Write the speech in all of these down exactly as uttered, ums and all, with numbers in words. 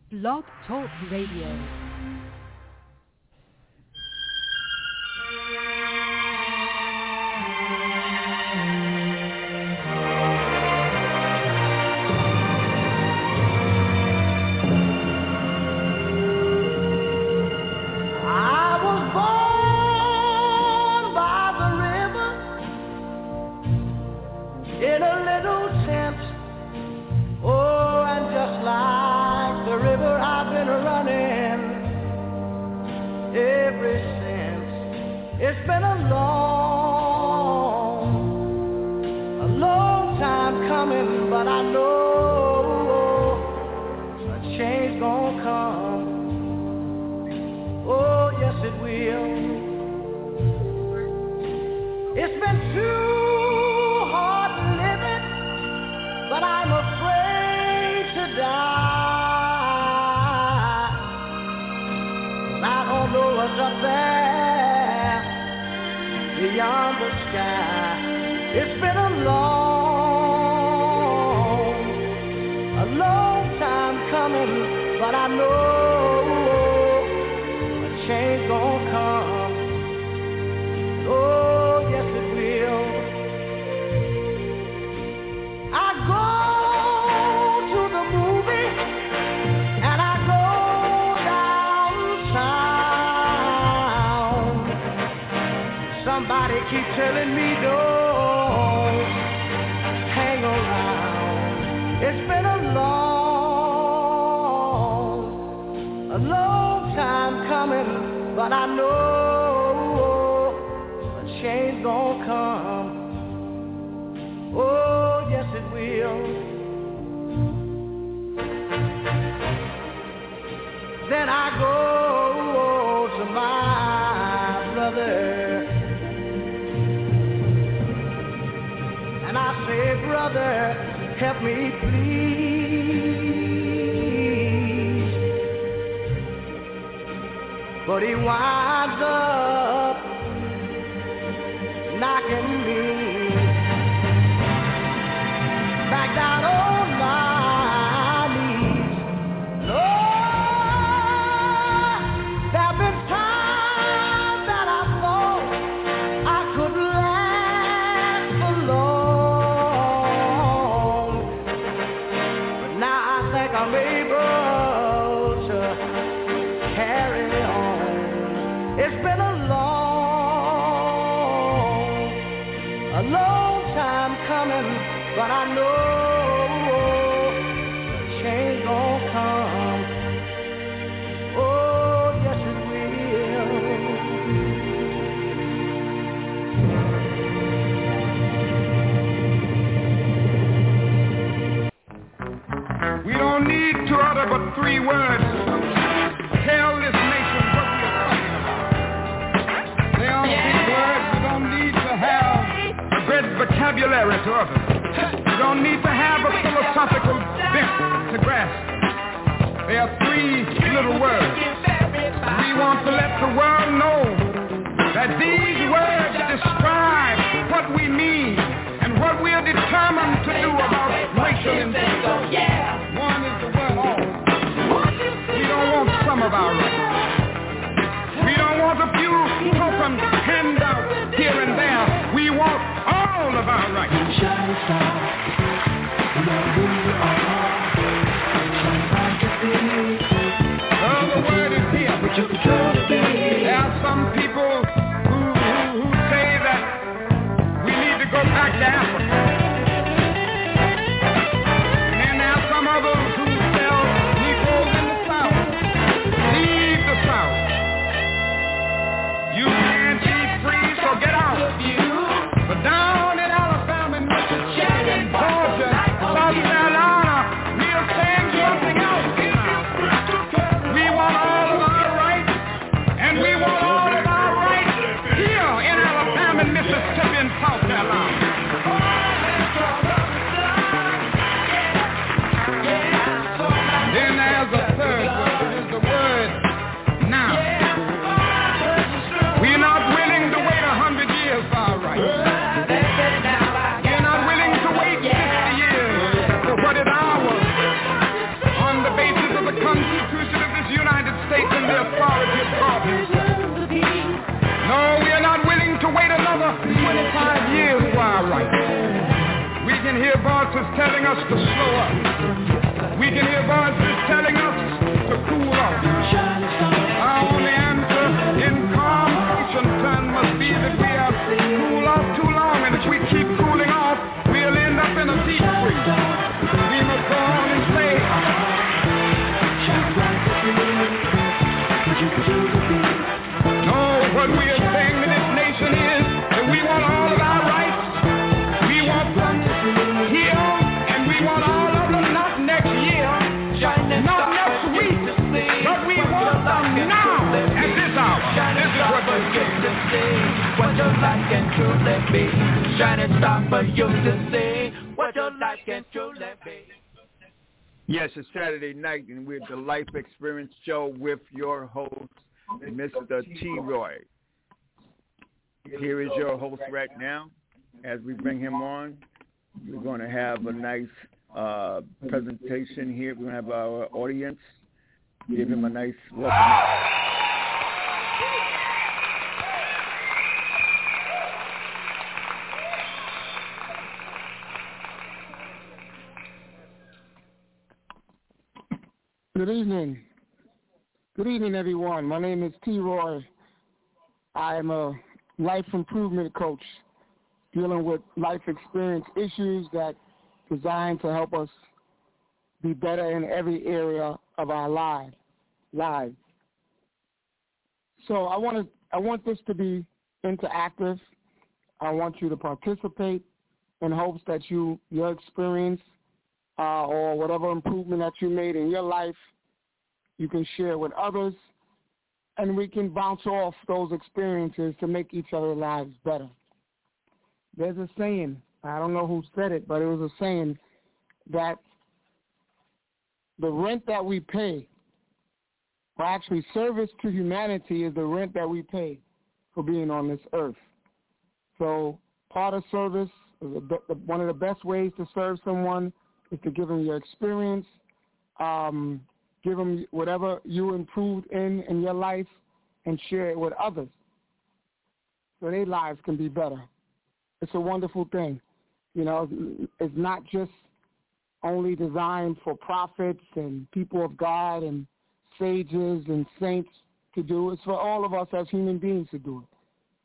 Blog Talk Radio. It's been a long, a long time coming, but I know a change gonna come. Oh, yes it will. It's been too hard living, but I'm afraid to die. I don't know what's up there beyond the sky. It's been a long, a long time coming, but I know a change gonna come. Oh, yes it will. I go to the movie and I go downtown. Somebody keep telling me don't hang around. It's been a long, a long time coming, but I know a change gonna come. Oh, yes it will. Then I go to my brother and I say, brother, help me please. But he winds up knocking me back down on my knees. Lord, there have been times that I thought I could last for long. I'm able to carry on. It's been a long, a long time coming, but I know a change gonna come. Oh, yes it We don't need to utter but three words. Tell this nation what we are talking about. They are three words. We don't need to have a great vocabulary to utter. We don't need to have a philosophical bent to grasp. They are three little words. We want to let the world know that these words describe what we mean and what we are determined to do about racial injustice. One is the word all. We don't want some of our rights. We don't want a few token handouts here and there. We want all of our rights. Shine star, we are who you are. Shine bright to see. Oh, the word is here. But you control the beat. There are some people who, who, who say that we need to go back to Africa. Others who sell Negroes in the South. Leave the South. You can't be free, so get out. But down in Alabama, Mississippi, and Georgia, South Carolina, we are saying something else. voices telling us to slow up. We can hear voices telling us to cool off. Our only answer in calm ocean time must be that we have cooled off too long, and if we keep cooling off, we'll end up in a deep freeze. We must go on and say, no, what we are saying to this nation is that we want all of our rights. We want them here, and we want all of them not next year, not next week, but we want them now, at this hour. This is what we're saying. What your life can truly be. Shining star for you to see. What your life can truly be. Yes, it's Saturday night, and we're the Life Experience Show with your host, Mister T. Roy. Here is your host right now. As we bring him on, we're going to have a nice uh, presentation here. We're going to have our audience give him a nice welcome. Good evening. Good evening, everyone. My name is T. Roy. I am a life improvement coach dealing with life experience issues that designed to help us be better in every area of our lives. lives. So I want to. I want this to be interactive. I want you to participate in hopes that you your experience Uh, or whatever improvement that you made in your life, you can share with others, and we can bounce off those experiences to make each other's lives better. There's a saying, I don't know who said it, but it was a saying that the rent that we pay, or actually service to humanity, is the rent that we pay for being on this earth. So part of service, one of the best ways to serve someone is to give them your experience, um, give them whatever you improved in in your life, and share it with others so their lives can be better. It's a wonderful thing. You know, it's not just only designed for prophets and people of God and sages and saints to do. It's for all of us as human beings to do it.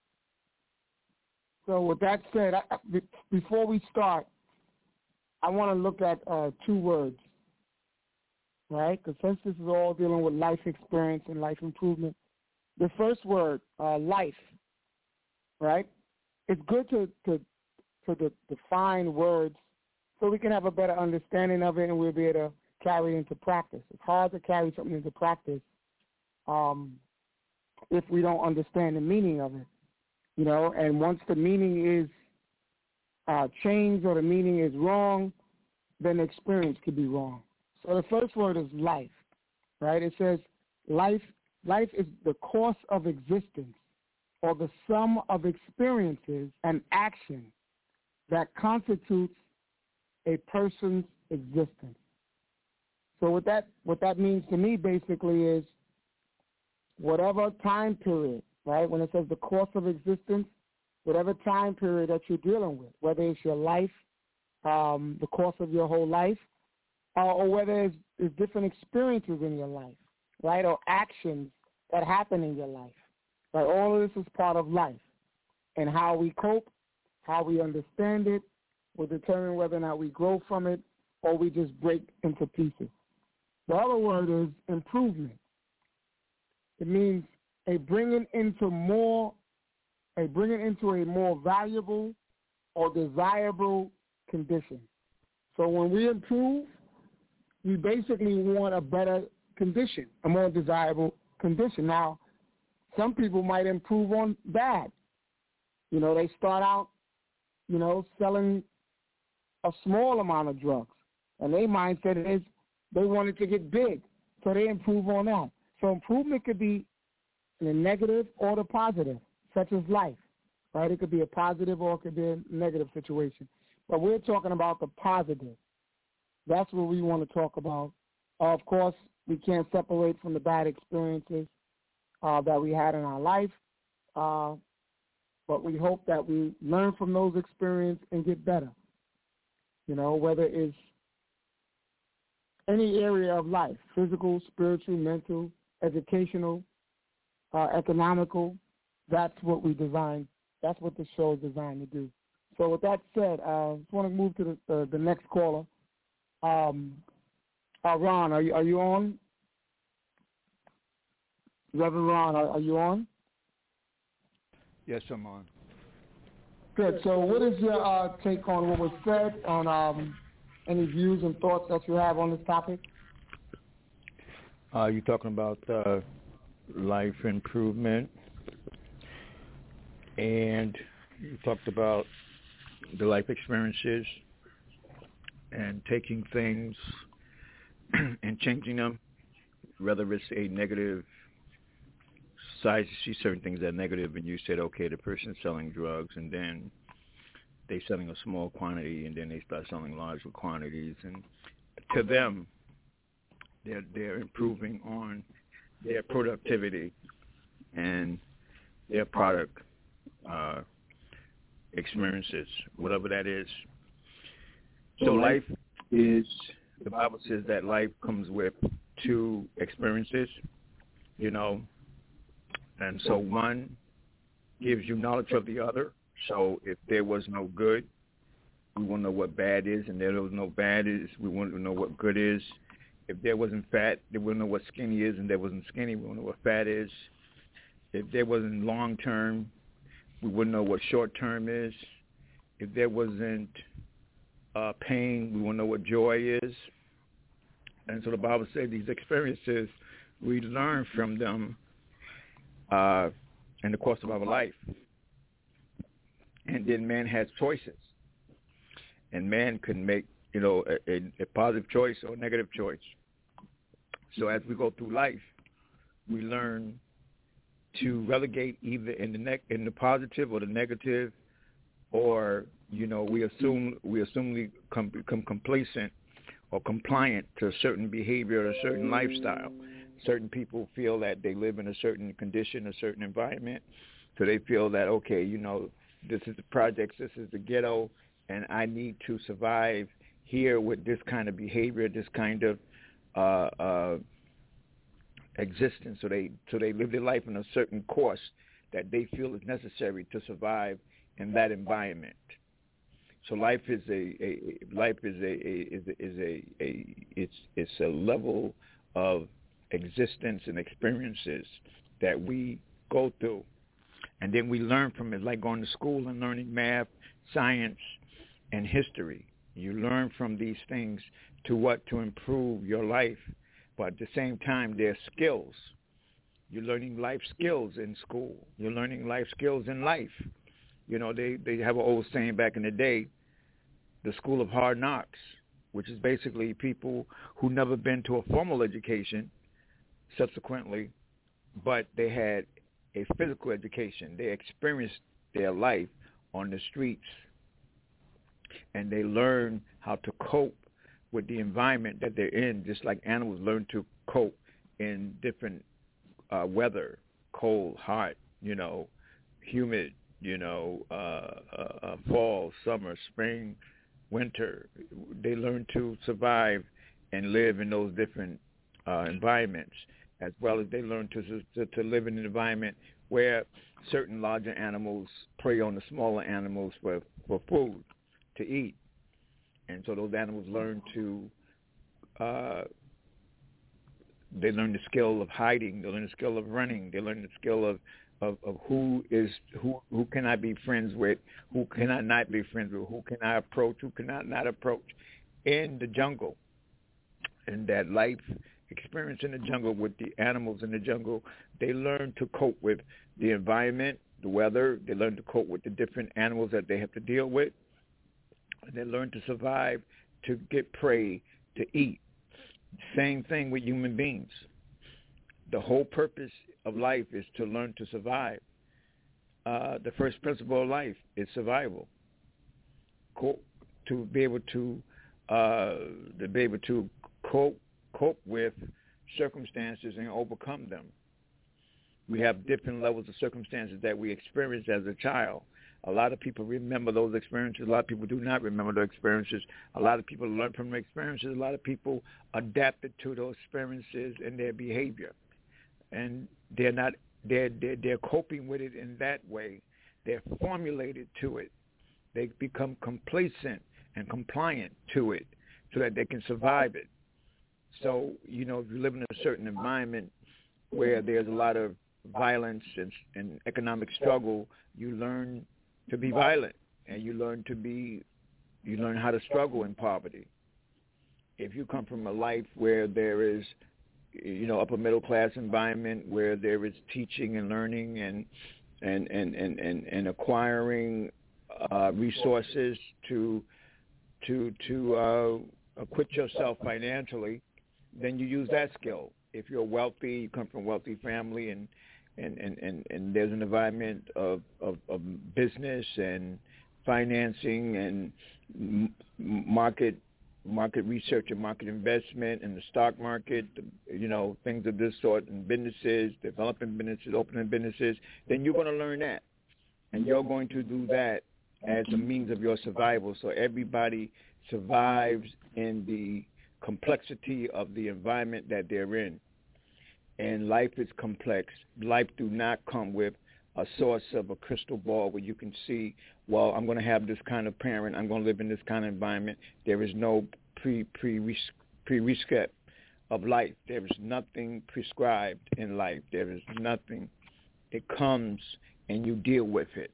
So with that said, I, before we start, I want to look at uh, two words, right? Because since this is all dealing with life experience and life improvement, the first word, uh, life, right? It's good to, to, to de- define words so we can have a better understanding of it and we'll be able to carry it into practice. It's hard to carry something into practice um, if we don't understand the meaning of it, you know, and once the meaning is Uh, change or the meaning is wrong, then the experience could be wrong. So the first word is life, right? It says life, life is the course of existence or the sum of experiences and actions that constitutes a person's existence. So what that, what that means to me basically is whatever time period, right, when it says the course of existence, whatever time period that you're dealing with, whether it's your life, um, the course of your whole life, uh, or whether it's, it's different experiences in your life, right, or actions that happen in your life. Right? All of this is part of life. And how we cope, how we understand it, will determine whether or not we grow from it or we just break into pieces. The other word is improvement. It means a bringing into more a bringing into a more valuable or desirable condition. So when we improve, we basically want a better condition, a more desirable condition. Now, some people might improve on bad. You know, they start out, you know, selling a small amount of drugs, and their mindset is they wanted to get big, so they improve on that. So improvement could be in the negative or the positive, such as life, right? It could be a positive or it could be a negative situation. But we're talking about the positive. That's what we want to talk about. Uh, of course, we can't separate from the bad experiences uh, that we had in our life, uh, but we hope that we learn from those experiences and get better. you know, whether it's any area of life, physical, spiritual, mental, educational, uh, economical. That's what we designed. That's what the show is designed to do. So with that said, I uh, just want to move to the, uh, the next caller. Um, uh, Ron, are you are you on? Reverend Ron, are, are you on? Yes, I'm on. Good. So what is your uh, take on what was said, on um, any views and thoughts that you have on this topic? Uh, you're talking about uh, life improvement, and you talked about the life experiences and taking things and changing them, whether it's a negative side. You see certain things that are negative, and you said, okay, the person's selling drugs, and then they're selling a small quantity, and then they start selling larger quantities, and to them, they're they're improving on their productivity and their product uh, experiences, whatever that is. So life is, the Bible says that life comes with two experiences, you know, and so one gives you knowledge of the other. So if there was no good, we want to know what bad is, and there was no bad is, we want to know what good is. If there wasn't fat, they wouldn't know what skinny is, and there wasn't skinny, we wouldn't know what fat is. If there wasn't long term, we wouldn't know what short term is. If there wasn't uh, pain, we wouldn't know what joy is. And so the Bible says these experiences, we learn from them uh, in the course of our life. And then man has choices, and man can make, you know, a, a, a positive choice or a negative choice. So as we go through life, we learn to relegate either in the ne- in the positive or the negative, or you know, we assume we assume we come, become complacent or compliant to a certain behavior or a certain lifestyle. Certain people feel that they live in a certain condition, a certain environment, so they feel that, okay, you know, this is the projects, this is the ghetto, and I need to survive here with this kind of behavior, this kind of uh, uh, existence. So they so they live their life in a certain course that they feel is necessary to survive in that environment. So life is a, a life is a, a is a, is a, a it's it's a level of existence and experiences that we go through. And then we learn from it, like going to school and learning math, science, and history. You learn from these things to what? To improve your life. But at the same time, they're skills. You're learning life skills in school. You're learning life skills in life. You know, they, they have an old saying back in the day, the school of hard knocks, which is basically people who never been to a formal education subsequently, but they had a physical education. They experienced their life on the streets, and they learn how to cope with the environment that they're in, just like animals learn to cope in different uh, weather, cold, hot, you know, humid, you know, uh, uh, uh, fall, summer, spring, winter. They learn to survive and live in those different uh, environments, as well as they learn to, to to live in an environment where certain larger animals prey on the smaller animals for, for food to eat. And so those animals learn to, uh, they learn the skill of hiding, they learn the skill of running, they learn the skill of, of, of who is, who, who can I be friends with, who can I not be friends with, who can I approach, who can I not approach in the jungle. And that life experience in the jungle with the animals in the jungle, they learn to cope with the environment, the weather. They learn to cope with the different animals that they have to deal with. And they learn to survive, to get prey, to eat. Same thing with human beings. The whole purpose of life is to learn to survive. Uh, the first principle of life is survival. Co- to be able to, uh, to be able to cope cope with circumstances and overcome them. We have different levels of circumstances that we experience as a child. A lot of people remember those experiences. A lot of people do not remember those experiences. A lot of people learn from the experiences. A lot of people adapted to those experiences in their behavior, and they're not they're they're, they're coping with it in that way. They're formulated to it. They become complacent and compliant to it, so that they can survive it. So you know, if you live in a certain environment where there's a lot of violence and, and economic struggle, you learn to be violent, and you learn to be, you learn how to struggle in poverty. If you come from a life where there is, you know, upper middle class environment where there is teaching and learning and and and and, and, and acquiring uh, resources to to to uh, acquit yourself financially, then you use that skill. If you're wealthy, you come from a wealthy family, and And, and, and, and there's an environment of, of, of business and financing and m- market market research and market investment and the stock market, you know, things of this sort, and businesses, developing businesses, opening businesses, then you're going to learn that. And you're going to do that as a means of your survival. So everybody survives in the complexity of the environment that they're in. And life is complex. Life do not come with a source of a crystal ball where you can see, well, I'm going to have this kind of parent, I'm going to live in this kind of environment. There is no pre pre pre-prescript of life. There is nothing prescribed in life. There is nothing. It comes and you deal with it.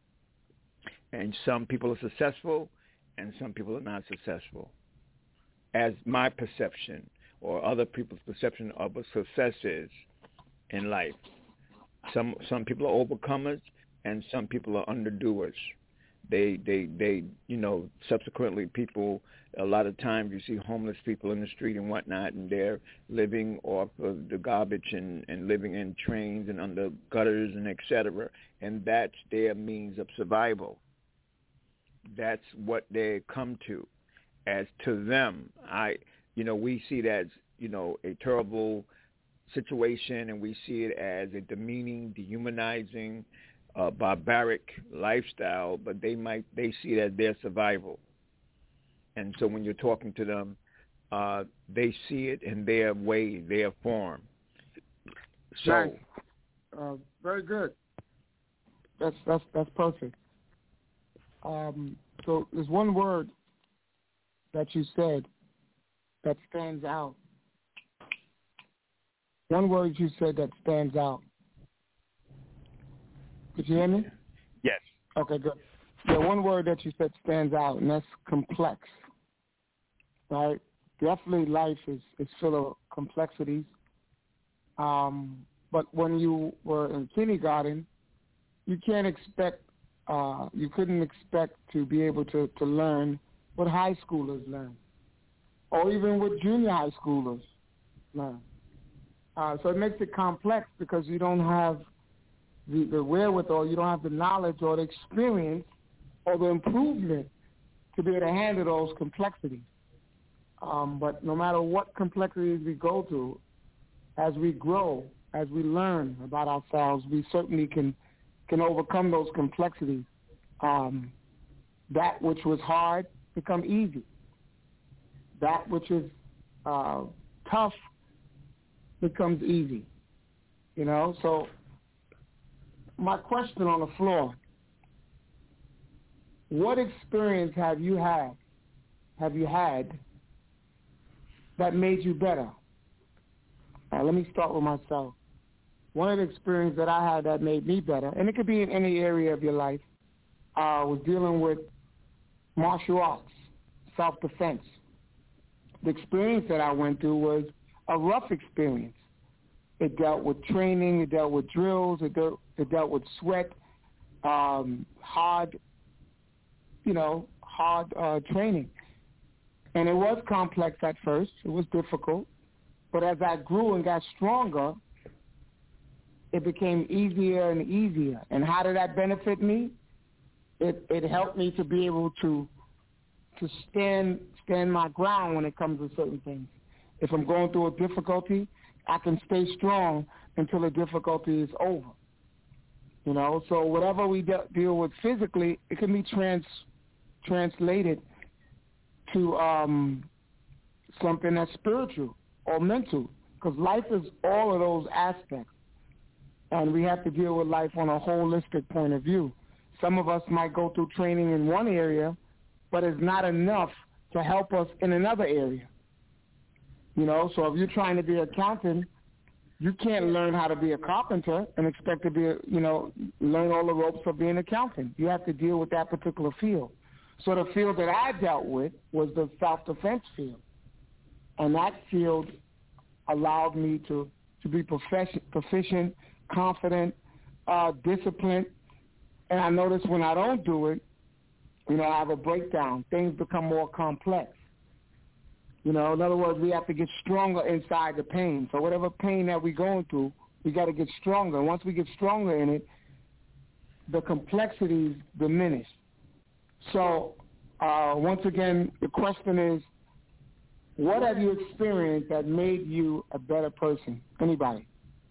And some people are successful and some people are not successful, as my perception or other people's perception of a success is in life. Some some people are overcomers, and some people are underdoers. They they they you know subsequently people, a lot of times you see homeless people in the street and whatnot, and they're living off of the garbage and, and living in trains and under gutters and et cetera. And that's their means of survival. That's what they come to. As to them, I. You know, we see it as, you know, a terrible situation, and we see it as a demeaning, dehumanizing, uh, barbaric lifestyle, but they might, they see it as their survival. And so when you're talking to them, uh, they see it in their way, their form. So, nice. uh, very good. That's, that's, that's perfect. Um, so there's one word that you said that stands out. One word you said that stands out. Did you hear me? Yes. Okay, good. Yeah, one word that you said stands out, and that's complex. Right? Definitely life is, is full of complexities. Um, but when you were in kindergarten, you can't expect, uh, you couldn't expect to be able to, to learn what high schoolers learn, or even what junior high schoolers learn. Uh, so it makes it complex because you don't have the, the wherewithal, you don't have the knowledge or the experience or the improvement to be able to handle those complexities. Um, but no matter what complexities we go through, as we grow, as we learn about ourselves, we certainly can can overcome those complexities. Um, that which was hard become easy. That which is uh, tough becomes easy, you know? So my question on the floor, what experience have you had, have you had that made you better? Uh, let me start with myself. One of the experiences that I had that made me better, and it could be in any area of your life, uh, was dealing with martial arts, self-defense. The experience that I went through was a rough experience. It dealt with training, it dealt with drills, it dealt, it dealt with sweat, um, hard, you know, hard uh, training. And it was complex at first. It was difficult. But as I grew and got stronger, it became easier and easier. And how did that benefit me? It, it helped me to be able to to stand stand my ground when it comes to certain things. If I'm going through a difficulty, I can stay strong until the difficulty is over. You know, so whatever we de- deal with physically, it can be trans translated to um, something that's spiritual or mental, because life is all of those aspects, and we have to deal with life on a holistic point of view. Some of us might go through training in one area, but it's not enough to help us in another area. You know, so if you're trying to be an accountant, you can't learn how to be a carpenter and expect to be, a, you know, learn all the ropes of being an accountant. You have to deal with that particular field. So the field that I dealt with was the self-defense field. And that field allowed me to, to be proficient, proficient confident, uh, disciplined. And I notice when I don't do it, you know, I have a breakdown. Things become more complex. You know, in other words, we have to get stronger inside the pain. So whatever pain that we're going through, we got to get stronger. And once we get stronger in it, the complexities diminish. So uh, once again, the question is, what have you experienced that made you a better person? Anybody?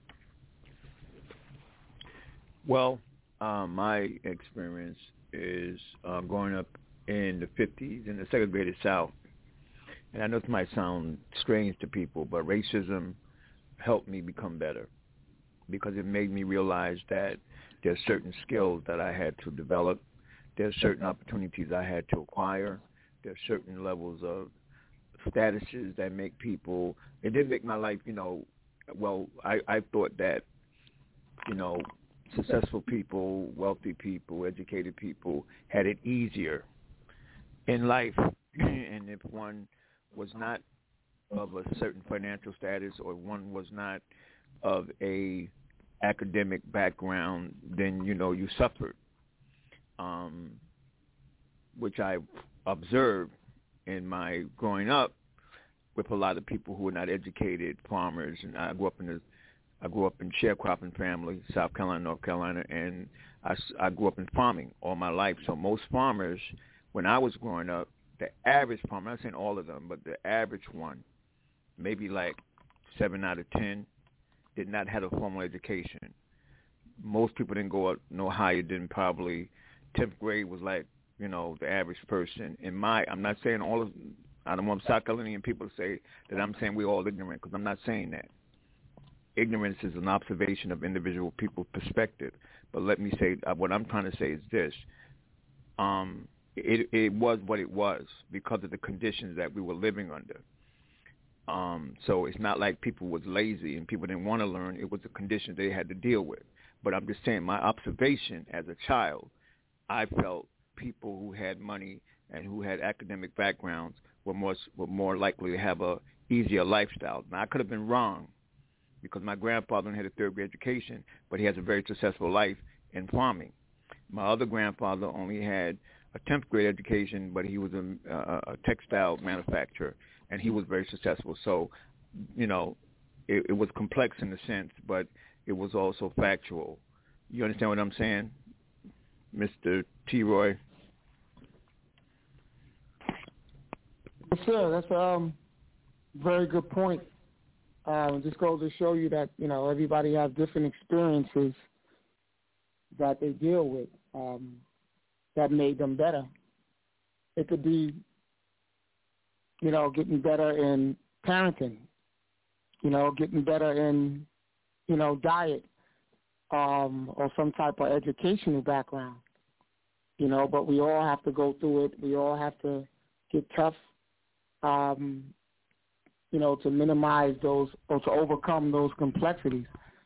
Well, uh, my experience is uh, growing up in the fifties in the segregated South. And I know this might sound strange to people, but racism helped me become better because it made me realize that there's certain skills that I had to develop. There's certain opportunities I had to acquire. There's certain levels of statuses that make people, it did make my life, you know, well, I, I thought that, you know, successful people, wealthy people, educated people had it easier in life. And if one was not of a certain financial status or one was not of a academic background, then, you know, you suffered, um, which I observed in my growing up with a lot of people who were not educated, farmers, and I grew up in a, I grew up in sharecropping family, South Carolina, North Carolina, and I, I grew up in farming all my life. So most farmers, when I was growing up, the average farmer, I'm not saying all of them, but the average one, maybe like seven out of ten, did not have a formal education. Most people didn't go up no higher than probably tenth grade was like, you know, the average person. In my, I'm not saying all of, I don't want South Carolinian people to say that I'm saying we're all ignorant, because I'm not saying that. Ignorance is an observation of individual people's perspective. But let me say, uh, what I'm trying to say is this. Um, it, it was what it was because of the conditions that we were living under. Um, so it's not like people was lazy and people didn't want to learn. It was the conditions they had to deal with. But I'm just saying, my observation as a child, I felt people who had money and who had academic backgrounds were more were more likely to have a easier lifestyle. Now, I could have been wrong, because my grandfather had a third grade education, but he has a very successful life in farming. My other grandfather only had a tenth grade education, but he was a, a, a textile manufacturer, and he was very successful. So, you know, it, it was complex in a sense, but it was also factual. You understand what I'm saying, Mister T. Roy? Yes, sir. That's a um, very good point. Uh, it just goes to show you that, you know, everybody has different experiences that they deal with um, that made them better. It could be, you know, getting better in parenting, you know, getting better in, you know, diet um, or some type of educational background, you know, but we all have to go through it. We all have to get tough, um, you know, to minimize those or to overcome those complexities.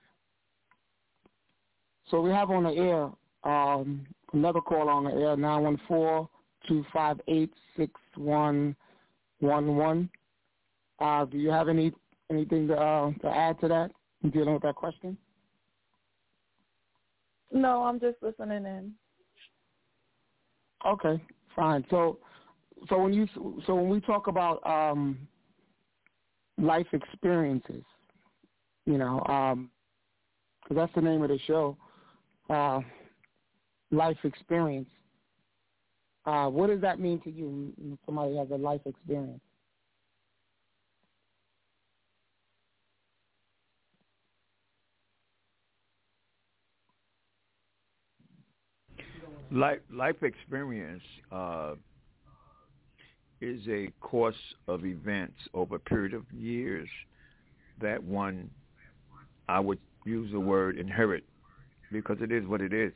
So we have on the air um, another call on the air, nine one four, two five eight, six one one one. Uh, do you have any anything to, uh, to add to that in dealing with that question? No, I'm just listening in. Okay, fine. So, so when you so when we talk about um, life experiences, you know, um, because that's the name of the show, uh, life experience. Uh, what does that mean to you when somebody has a life experience? Life, life experience uh, is a course of events over a period of years that one, I would use the word inherit, because it is what it is.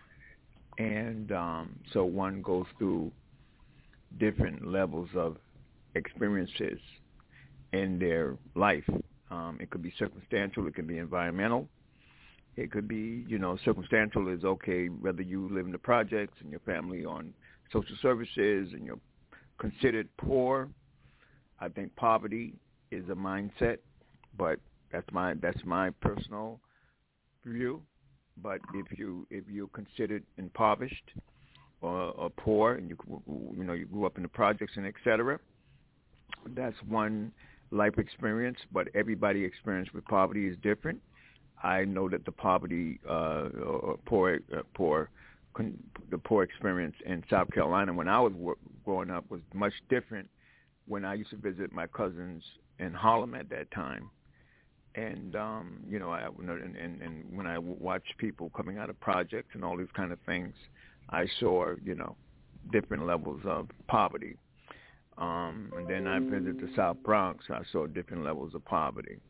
And um, so one goes through different levels of experiences in their life. Um, it could be circumstantial. It could be environmental. It could be, you know, circumstantial is okay, whether you live in the projects and your family on social services and you're considered poor. I think poverty is a mindset, but that's my that's my personal view. But if you if you're considered impoverished or, or poor, and you you know you grew up in the projects and et cetera, that's one life experience. But everybody's experience with poverty is different. I know that the poverty uh, or poor uh, poor the poor experience in South Carolina when I was growing up was much different. When I used to visit my cousins in Harlem at that time. And, um, you know, I, and, and, and when I watched people coming out of projects and all these kind of things, I saw, you know, different levels of poverty. Um, and then I visited the South Bronx. I saw different levels of poverty.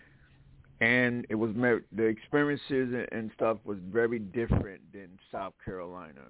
And it was, the experiences and stuff was very different than South Carolina.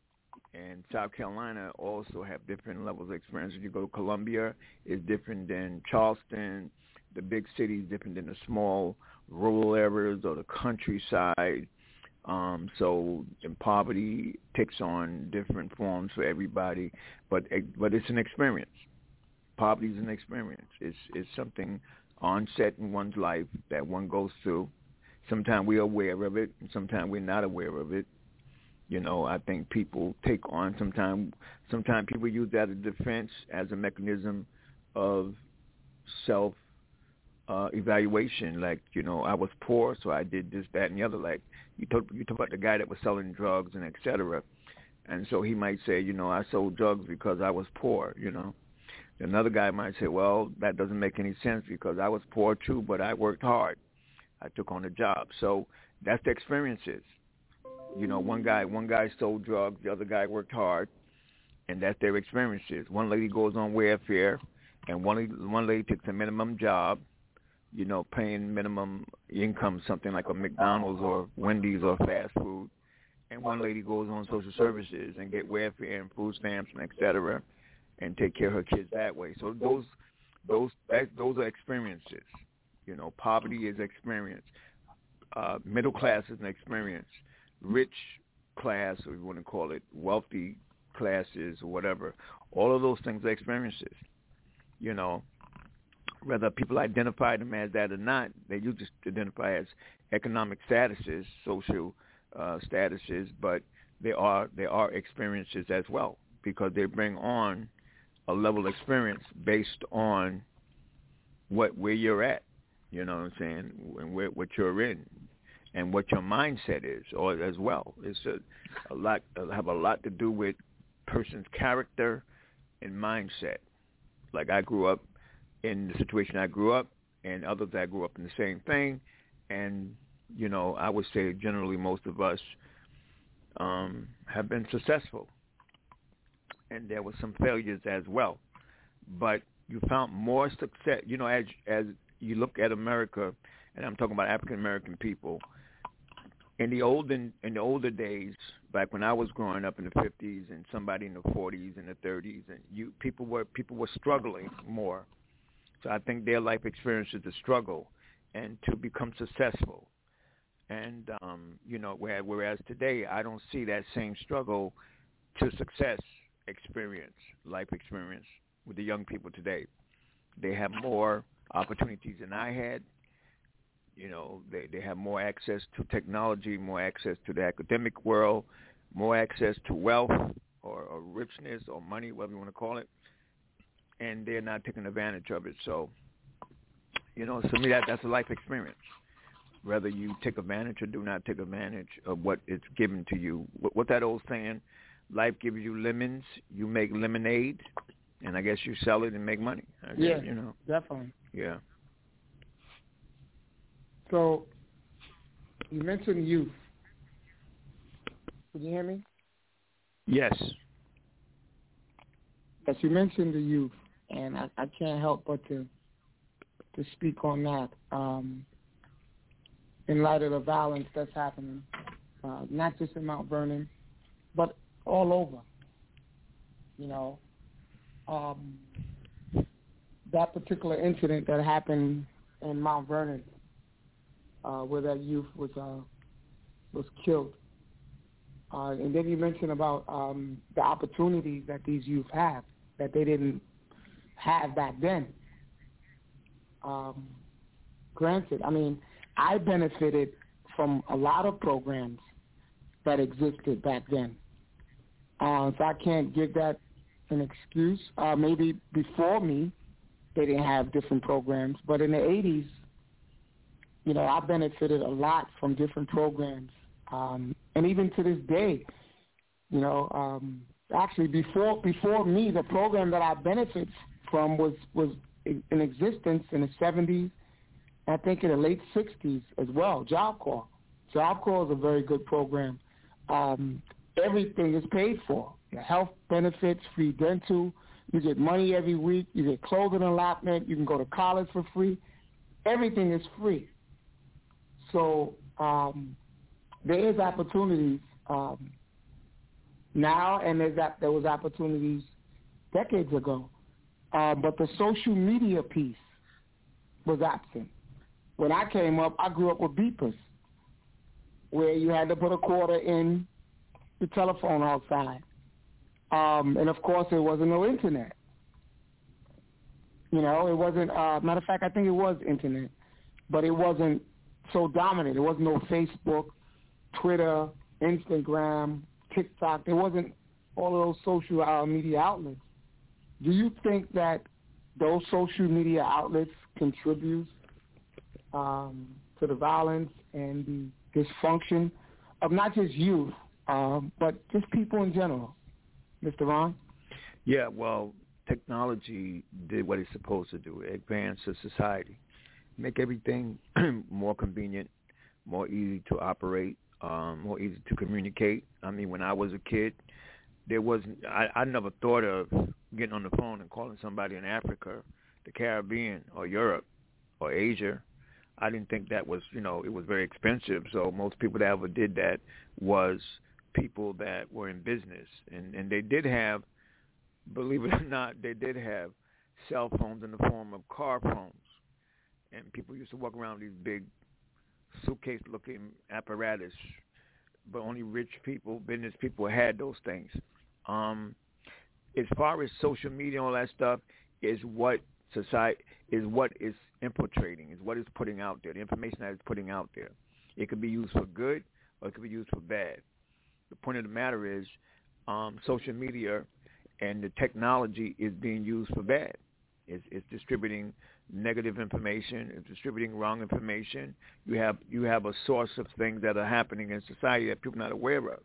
And South Carolina also have different levels of experience. If you go to Columbia, it's different than Charleston. The big cities different than the small rural areas or the countryside. Um, so and poverty takes on different forms for everybody, but but it's an experience. Poverty is an experience. It's it's something onset in one's life that one goes through. Sometimes we're aware of it, and sometimes we're not aware of it. You know, I think people take on sometimes. Sometimes people use that as defense, as a mechanism of self. Uh, evaluation, like, you know, I was poor, so I did this, that, and the other. Like, you talk, you talk about the guy that was selling drugs and et cetera. And so he might say, you know, I sold drugs because I was poor, you know. Another guy might say, well, that doesn't make any sense because I was poor too, but I worked hard. I took on a job. So that's the experiences. You know, one guy, one guy sold drugs, the other guy worked hard, and that's their experiences. One lady goes on welfare, and one one lady takes a minimum job, you know, paying minimum income, something like a McDonald's or Wendy's or fast food. And one lady goes on social services and get welfare and food stamps and et cetera, and take care of her kids that way. So those those that, those are experiences. You know, poverty is experience. Uh, middle class is an experience. Rich class, or you want to call it wealthy classes or whatever, all of those things are experiences. You know, whether people identify them as that or not, they usually identify as economic statuses, social uh, statuses, but they are they are experiences as well, because they bring on a level of experience based on what where you're at, you know what I'm saying, and where, what you're in, and what your mindset is, or as well. It's a, a lot have a lot to do with person's character and mindset. Like I grew up in the situation I grew up, and others that grew up in the same thing, and, you know, I would say generally most of us um, have been successful, and there were some failures as well, but you found more success, you know, as as you look at America, and I'm talking about African American people, in the olden in the older days, back when I was growing up in the fifties, and somebody in the forties and the thirties, and you people were people were struggling more. So I think their life experience is to struggle and to become successful. And, um, you know, whereas today I don't see that same struggle to success experience, life experience with the young people today. They have more opportunities than I had. You know, they, they have more access to technology, more access to the academic world, more access to wealth or, or richness or money, whatever you want to call it. And they're not taking advantage of it. So, you know, to me, that, that's a life experience. Whether you take advantage or do not take advantage of what is given to you. What, what that old saying, life gives you lemons, you make lemonade, and I guess you sell it and make money. I guess, yeah, you know. Definitely. Yeah. So, you mentioned youth. Can you hear me? Yes. As you mentioned the youth, and I, I can't help but to to speak on that um, in light of the violence that's happening, uh, not just in Mount Vernon, but all over. You know, um, that particular incident that happened in Mount Vernon, uh, where that youth was uh, was killed. Uh, and then you mentioned about um, the opportunities that these youth have that they didn't have back then. Um, granted, I mean, I benefited from a lot of programs that existed back then. Uh, so I can't give that an excuse. Uh, maybe before me, they didn't have different programs. But in the eighties, you know, I benefited a lot from different programs. Um, and even to this day, you know, um, actually before before me, the program that I benefit from was, was in existence in the seventies, I think in the late sixties as well, Job Corps. Job Corps is a very good program. Um, everything is paid for. Your health benefits, free dental, you get money every week, you get clothing allotment, you can go to college for free. Everything is free. So um, there is opportunities um, now, and there's that, there was opportunities decades ago. Uh, but the social media piece was absent. When I came up, I grew up with beepers, where you had to put a quarter in the telephone outside. Um, and, of course, there wasn't no Internet. You know, it wasn't, uh, matter of fact, I think it was Internet, but it wasn't so dominant. There wasn't no Facebook, Twitter, Instagram, TikTok. There wasn't all of those social uh, media outlets. Do you think that those social media outlets contribute um, to the violence and the dysfunction of not just youth, um, but just people in general? Mister Ron? Yeah, well, technology did what it's supposed to do. It advanced the society, make everything more convenient, more easy to operate, um, more easy to communicate. I mean, when I was a kid, there wasn't, I, I never thought of getting on the phone and calling somebody in Africa, the Caribbean, or Europe, or Asia. I didn't think that was, you know, it was very expensive. So most people that ever did that was people that were in business. And, and they did have, believe it or not, they did have cell phones in the form of car phones. And people used to walk around with these big suitcase-looking apparatus, but only rich people, business people had those things. Um, as far as social media and all that stuff, is what society is what is infiltrating, is what is putting out there, the information that is putting out there. It could be used for good or it could be used for bad. The point of the matter is um, social media and the technology is being used for bad. It's, it's distributing negative information. It's distributing wrong information. You have you have a source of things that are happening in society that people are not aware of.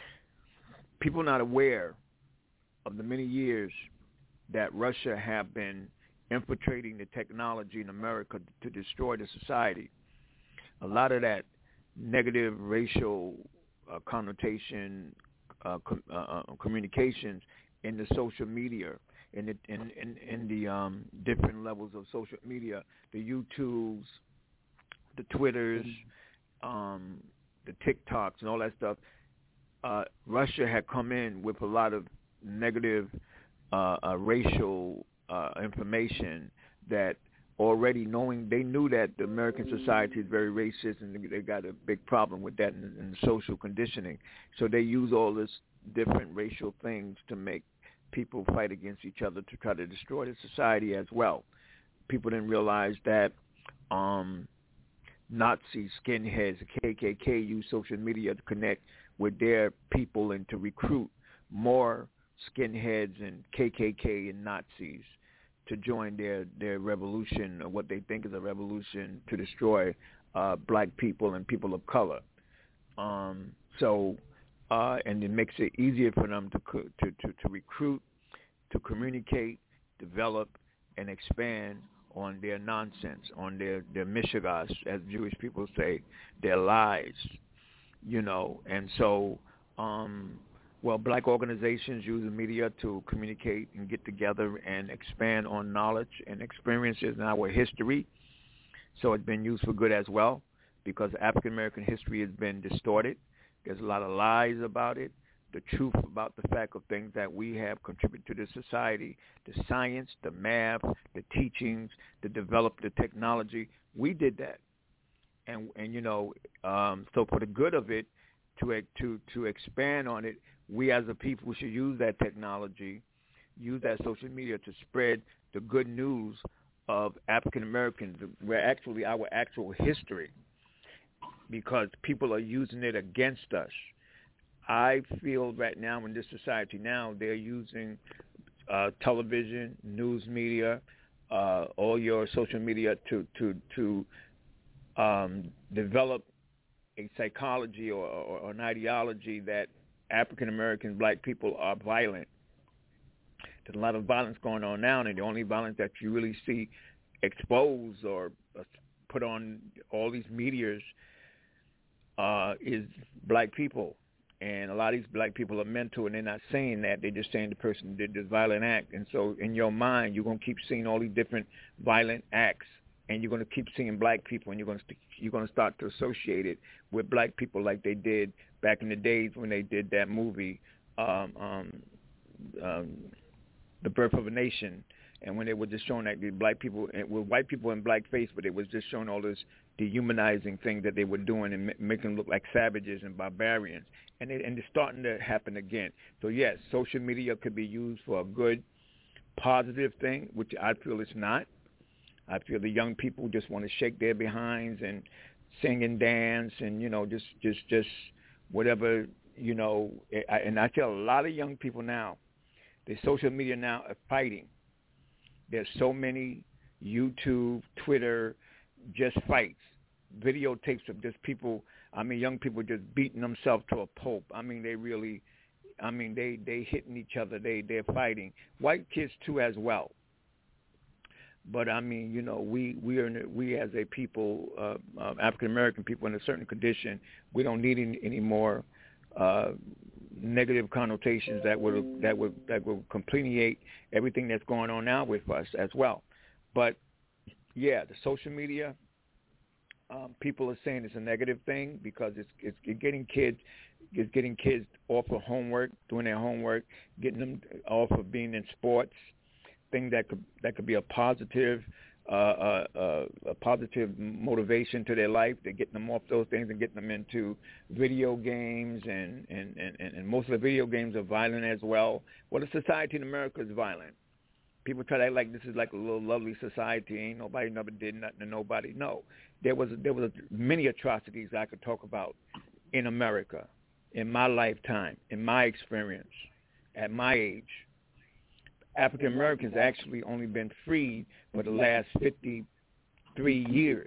People are not aware of the many years that Russia have been infiltrating the technology in America to destroy the society. A lot of that negative racial uh, connotation, uh, com- uh, communications in the social media, in the, in, in, in the um, different levels of social media, the YouTubes, the Twitters, um, the TikToks and all that stuff. Uh, Russia had come in with a lot of negative uh, uh, racial uh, information that already knowing, they knew that the American society is very racist and they got a big problem with that in, in social conditioning. So they use all this different racial things to make people fight against each other to try to destroy the society as well. People didn't realize that um, Nazi skinheads, K K K, use social media to connect with their people and to recruit more skinheads and K K K and Nazis to join their, their revolution, or what they think is a revolution to destroy uh, black people and people of color. Um, so, uh, and it makes it easier for them to, to, to, to recruit, to communicate, develop, and expand on their nonsense, on their, their mishigas, as Jewish people say, their lies, you know. And so um, Well, black organizations use the media to communicate and get together and expand on knowledge and experiences in our history. So it's been used for good as well, because African-American history has been distorted. There's a lot of lies about it. The truth about the fact of things that we have contributed to the society, the science, the math, the teachings, the develop the technology, we did that. And, and you know, um, so for the good of it, to to to expand on it, we as a people should use that technology, use that social media to spread the good news of African Americans, where actually our actual history, because people are using it against us. I feel right now in this society now, they're using uh, television, news media, uh, all your social media to to to um, develop a psychology or, or, or an ideology that African American black people are violent. There's a lot of violence going on now, and the only violence that you really see exposed or uh, put on all these medias uh, is black people. And a lot of these black people are mental, and they're not saying that. They're just saying the person did this violent act. And so in your mind, you're going to keep seeing all these different violent acts, and you're going to keep seeing black people, and you're going to you're going to start to associate it with black people like they did back in the days when they did that movie, um, um, um, The Birth of a Nation, and when they were just showing that the black people, with white people in blackface, but it was just showing all this dehumanizing thing that they were doing and making them look like savages and barbarians. And, it, and it's starting to happen again. So, yes, social media could be used for a good, positive thing, which I feel it's not. I feel the young people just want to shake their behinds and sing and dance and, you know, just, just, just whatever, you know. And I feel a lot of young people now, the social media now are fighting. There's so many YouTube, Twitter, just fights, videotapes of just people, I mean, young people just beating themselves to a pulp. I mean, they really, I mean, they, they hitting each other. They, they're fighting. White kids, too, as well. But, I mean, you know, we, we, are, we as a people, uh, uh, African-American people in a certain condition, we don't need any, any more uh, negative connotations that would, that would, that would complicate everything that's going on now with us as well. But, yeah, the social media, um, people are saying it's a negative thing because it's, it's getting kids, it's getting kids off of homework, doing their homework, getting them off of being in sports, thing that could that could be a positive, uh, uh, uh, a positive motivation to their life. They're getting them off those things and getting them into video games, and, and, and, and most of the video games are violent as well. Well, the society in America is violent. People try to act like this is like a little lovely society. Ain't nobody never did nothing to nobody. No, there was there was many atrocities I could talk about in America, in my lifetime, in my experience, at my age. African Americans actually only been freed for the last fifty-three years.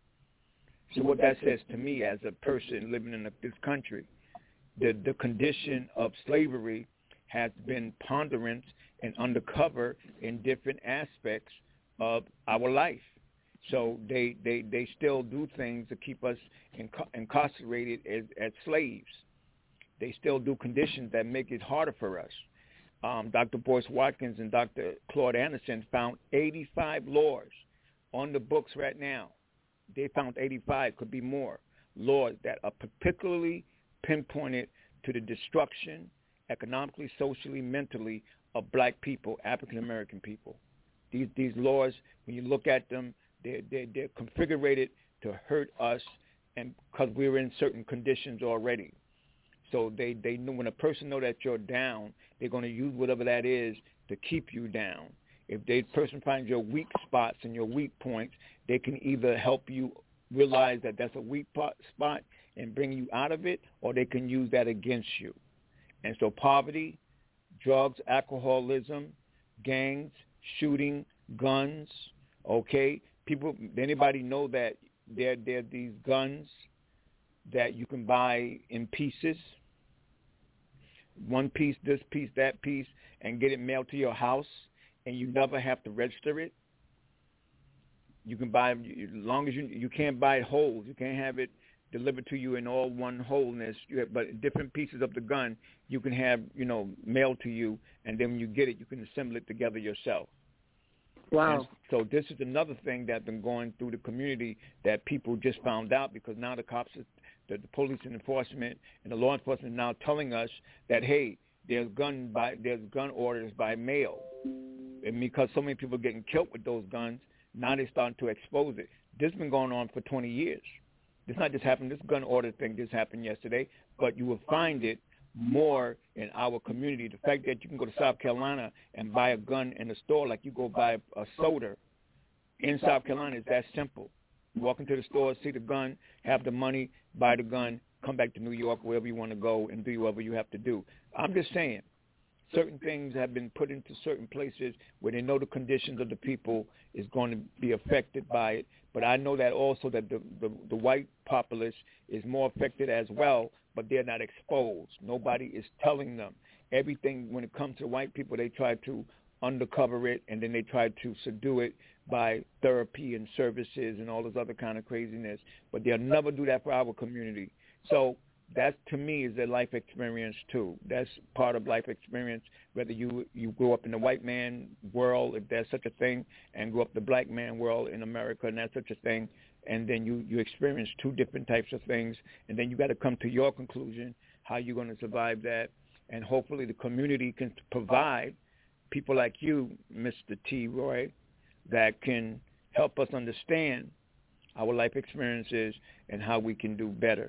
So what that says to me as a person living in this country, the the condition of slavery has been ponderant and undercover in different aspects of our life. So they, they, they still do things to keep us inc- incarcerated as, as slaves. They still do conditions that make it harder for us. Um, Doctor Boyce Watkins and Doctor Claude Anderson found eighty-five laws on the books right now. They found eighty-five, could be more, laws that are particularly pinpointed to the destruction, economically, socially, mentally, of black people, African-American people. These these laws, when you look at them, they're, they're, they're configured to hurt us, and because we're in certain conditions already. So they, they know when a person know that you're down, they're going to use whatever that is to keep you down. If the person finds your weak spots and your weak points, they can either help you realize that that's a weak spot and bring you out of it, or they can use that against you. And so poverty, drugs, alcoholism, gangs, shooting, guns, okay? People, anybody know that there, there are these guns that you can buy in pieces, one piece, this piece, that piece, and get it mailed to your house, and you never have to register it? You can buy, as long as you, you can't buy it whole. You can't have it delivered to you in all one wholeness. You have, but different pieces of the gun you can have, you know, mailed to you, and then when you get it, you can assemble it together yourself. Wow. And so this is another thing that's been going through the community that people just found out, because now the cops, the, the police and enforcement and the law enforcement are now telling us that, hey, there's gun by there's gun orders by mail, and because so many people are getting killed with those guns, now they're starting to expose it. This has been going on for twenty years. This not just happened. This gun order thing just happened yesterday, but you will find it more in our community. The fact that you can go to South Carolina and buy a gun in a store like you go buy a soda in South Carolina is that simple. You walk into the store, see the gun, have the money, buy the gun, come back to New York, wherever you want to go, and do whatever you have to do. I'm just saying, certain things have been put into certain places where they know the conditions of the people is going to be affected by it. But I know that also that the, the, the white populace is more affected as well, but they're not exposed. Nobody is telling them. Everything, when it comes to white people, they try to undercover it, and then they try to subdue it by therapy and services and all this other kind of craziness. But they'll never do that for our community. So that, to me, is a life experience, too. That's part of life experience, whether you, you grow up in the white man world, if there's such a thing, and grow up the black man world in America, and that's such a thing, and then you, you experience two different types of things, and then you got to come to your conclusion, how you're going to survive that, and hopefully the community can provide people like you, Mister T. Roy, that can help us understand our life experiences and how we can do better.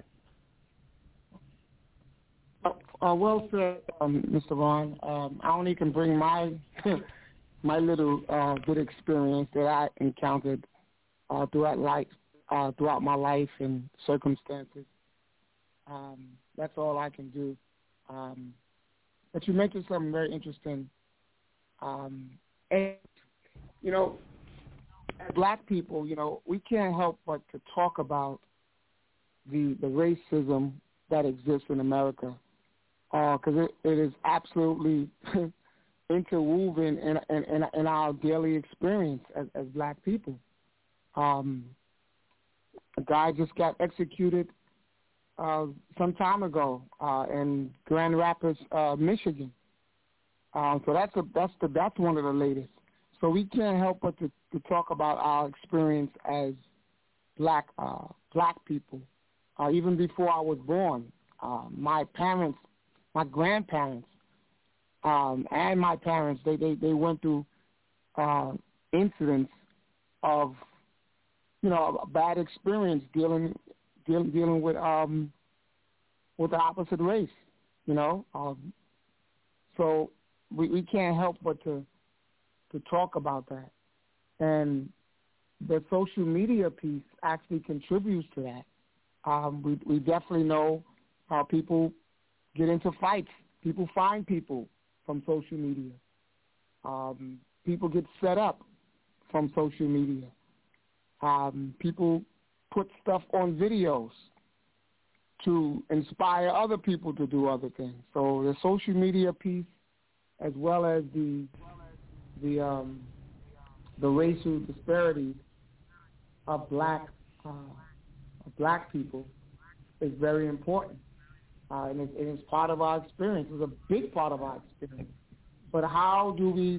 Uh, well said, um, Mister Ron. Um, I only can bring my my little uh, good experience that I encountered uh, throughout life, uh, throughout my life and circumstances. Um, that's all I can do. Um, but you mentioned something very interesting. Um, and you know, as black people, you know, we can't help but to talk about the the racism that exists in America. Because uh, it, it is absolutely interwoven in, in, in, in our daily experience as, as black people. Um, a guy just got executed uh, some time ago uh, in Grand Rapids, uh, Michigan. Uh, so that's a, that's the, that's one of the latest. So we can't help but to, to talk about our experience as black uh, black people. Uh, even before I was born, uh, my parents. My grandparents um, and my parents, they, they, they went through uh, incidents of, you know, a bad experience dealing dealing, dealing with um, with the opposite race, you know. Um, so we, we can't help but to to talk about that. And the social media piece actually contributes to that. Um, we, we definitely know how people get into fights. People find people from social media. Um, people get set up from social media. Um, people put stuff on videos to inspire other people to do other things. So the social media piece, as well as the the um, the racial disparities of black uh, of black people, is very important. Uh, and, it's, and it's part of our experience. It's a big part of our experience. But how do we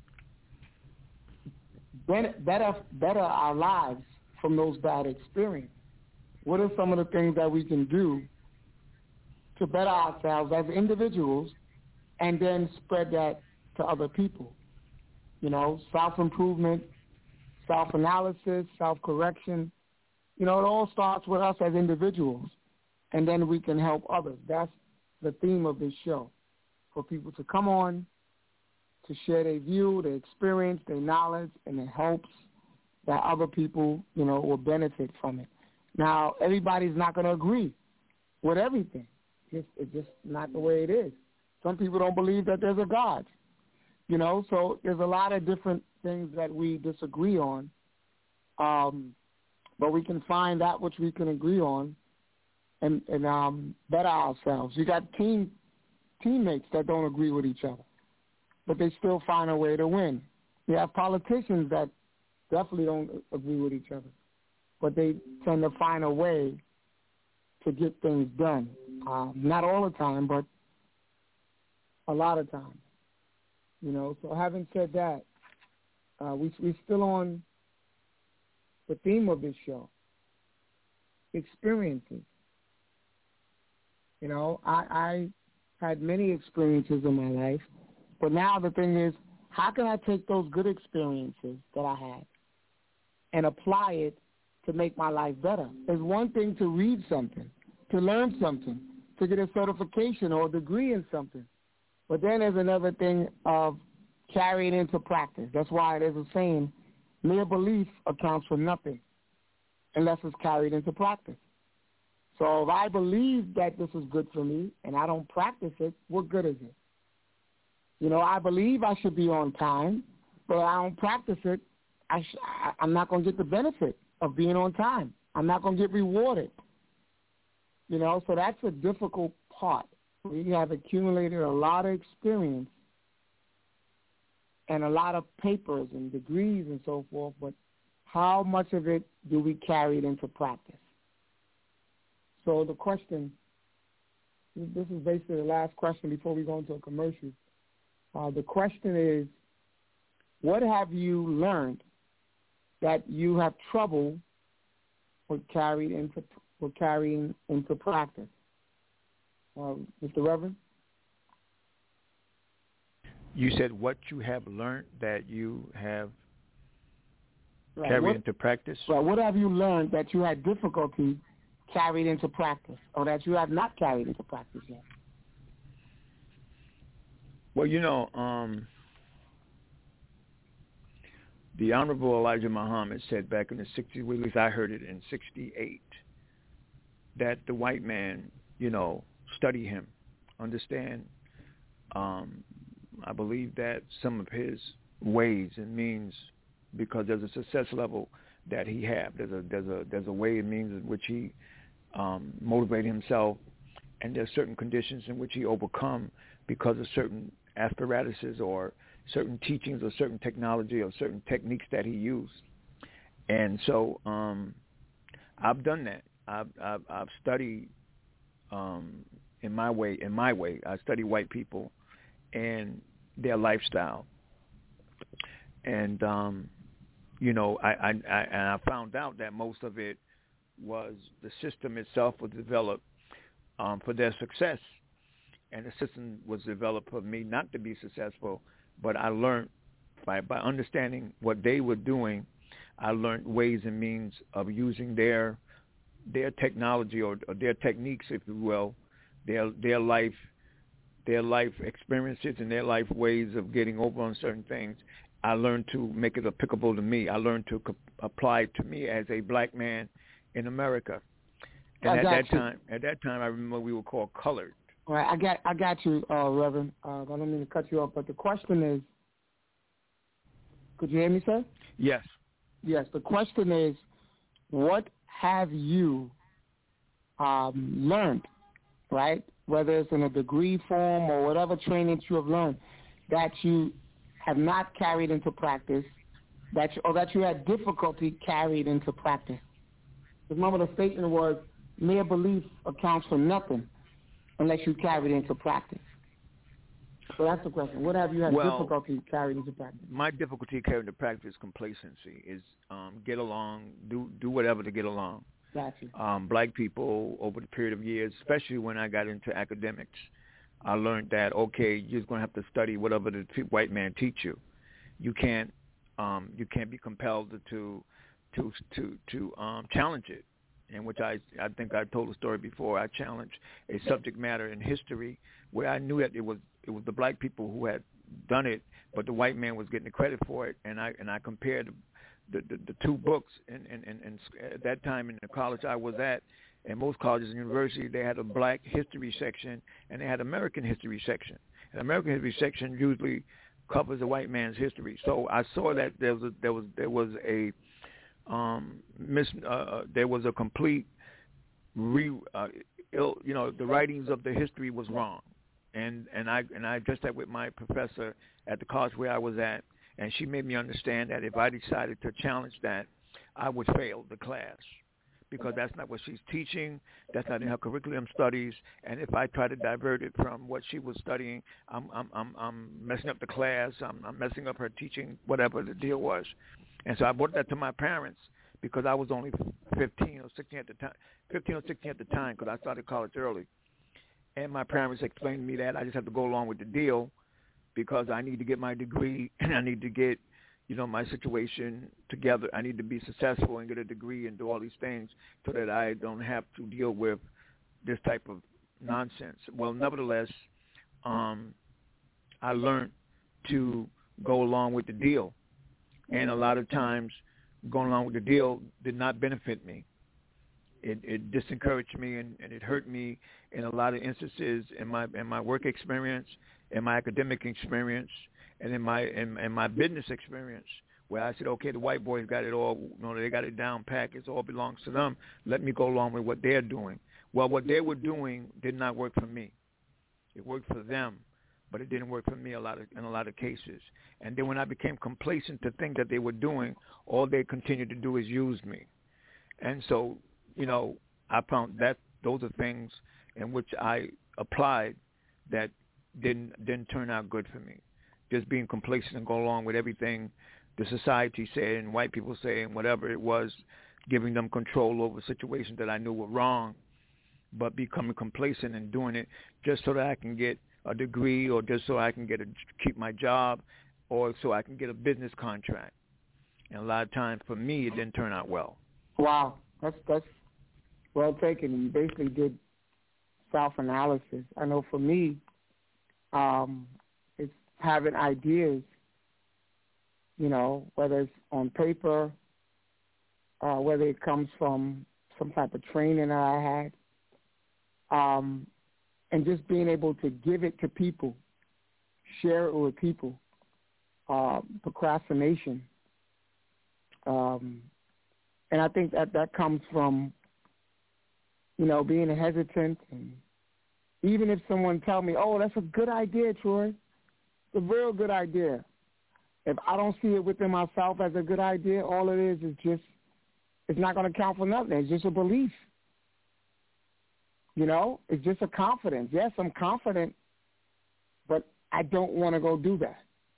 better better our lives from those bad experiences? What are some of the things that we can do to better ourselves as individuals and then spread that to other people? You know, self-improvement, self-analysis, self-correction. You know, it all starts with us as individuals. And then we can help others. That's the theme of this show, for people to come on, to share their view, their experience, their knowledge, and it helps that other people, you know, will benefit from it. Now, everybody's not going to agree with everything. It's, it's just not the way it is. Some people don't believe that there's a God, you know, so there's a lot of different things that we disagree on, um, but we can find that which we can agree on and, and um, better ourselves. You got team teammates that don't agree with each other, but they still find a way to win. You have politicians that definitely don't agree with each other, but they tend to find a way to get things done. Uh, not all the time, but a lot of times. You know, so having said that, uh, we, we're still on the theme of this show, experiences. You know, I, I had many experiences in my life, but now the thing is, how can I take those good experiences that I had and apply it to make my life better? It's one thing to read something, to learn something, to get a certification or a degree in something. But then there's another thing of carrying it into practice. That's why there's a saying, mere belief accounts for nothing unless it's carried into practice. So if I believe that this is good for me and I don't practice it, what good is it? You know, I believe I should be on time, but I don't practice it, I sh- I, I'm not going to get the benefit of being on time. I'm not going to get rewarded. You know, so that's a difficult part. We have accumulated a lot of experience and a lot of papers and degrees and so forth, but how much of it do we carry it into practice? So the question, this is basically the last question before we go into a commercial. Uh, the question is, what have you learned that you have trouble with carried into with carrying into practice? Uh, Mister Reverend? You said what you have learned that you have right. carried what, into practice? Right. What have you learned that you had difficulty carried into practice, or that you have not carried into practice yet? Well, you know, um, the Honorable Elijah Muhammad said back in the sixties, well, at least I heard it in sixty-eight, that the white man, you know, study him, understand. Um, I believe that some of his ways and means, because there's a success level that he have. There's a there's a there's a way and means in which he um, motivated himself, and there's certain conditions in which he overcome because of certain apparatuses or certain teachings or certain technology or certain techniques that he used. And so um, I've done that. I've I've, I've studied um, in my way. In my way, I study white people and their lifestyle. And um, you know, I, I, I and I found out that most of it was the system itself was developed um, for their success, and the system was developed for me not to be successful. But I learned by by understanding what they were doing. I learned ways and means of using their their technology or, or their techniques, if you will, their their life their life experiences and their life ways of getting over on certain things. I learned to make it applicable to me. I learned to co- apply it to me as a black man in America. And at that you. time, at that time, I remember we were called colored. All right, I got, I got you, uh, Reverend. Uh, I don't mean to cut you off, but the question is, could you hear me, sir? Yes. Yes. The question is, what have you um, learned, right? Whether it's in a degree form or whatever training you have learned, that you have not carried into practice, that you, or that you had difficulty carried into practice. Remember, the statement was, mere belief accounts for nothing unless you carry it into practice. So that's the question. What have you had well, difficulty carrying into practice? My difficulty carrying into practice is complacency, is um, get along, do do whatever to get along. Gotcha. Um, black people, over the period of years, especially when I got into academics, I learned that, okay, you're just going to have to study whatever the t- white man teach you. You can't um, you can't be compelled to to to to um, challenge it. In which I I think I told a story before. I challenged a subject matter in history where I knew that it was it was the black people who had done it, but the white man was getting the credit for it. And I and I compared the the, the two books. And, and, and, and at that time in the college I was at, and most colleges and universities, they had a black history section and they had American history section. And American history section usually covers the white man's history. So I saw that there was a, there was there was a Um, miss, uh, there was a complete, re, uh, ill, you know, the writings of the history was wrong, and and I and I addressed that with my professor at the college where I was at, and she made me understand that if I decided to challenge that, I would fail the class, because that's not what she's teaching. That's not in her curriculum studies. And if I try to divert it from what she was studying, I'm I'm I'm, I'm messing up the class. I'm, I'm messing up her teaching, whatever the deal was. And so I brought that to my parents because I was only fifteen or sixteen at the time, fifteen or sixteen at the time because I started college early. And my parents explained to me that I just have to go along with the deal because I need to get my degree and I need to get, you know, my situation together. I need to be successful and get a degree and do all these things so that I don't have to deal with this type of nonsense. Well, nevertheless, um, I learned to go along with the deal. And a lot of times going along with the deal did not benefit me. It, it disencouraged me and, and it hurt me in a lot of instances in my in my work experience, in my academic experience, and in my in, in my business experience, where I said, okay, the white boys got it all, you know, they got it down packed. It all belongs to them. Let me go along with what they're doing. Well, what they were doing did not work for me. It worked for them, but it didn't work for me a lot of, in a lot of cases. And then when I became complacent to think that they were doing, all they continued to do is use me. And so, you know, I found that those are things in which I applied that didn't didn't turn out good for me. Just being complacent and go along with everything the society said and white people say and whatever it was, giving them control over situations that I knew were wrong, but becoming complacent and doing it just so that I can get a degree or just so I can get a, keep my job or so I can get a business contract. And a lot of times for me, it didn't turn out well. Wow, that's that's well taken. You basically did self-analysis. I know for me, um, it's having ideas, you know, whether it's on paper, uh, whether it comes from some type of training that I had, um, and just being able to give it to people, share it with people. Uh, procrastination. Um, and I think that that comes from, you know, being hesitant. And even if someone tell me, oh, that's a good idea, Troy, it's a real good idea. If I don't see it within myself as a good idea, all it is is just, it's not going to count for nothing. It's just a belief. You know, it's just a confidence. Yes, I'm confident, but I don't want to go do that.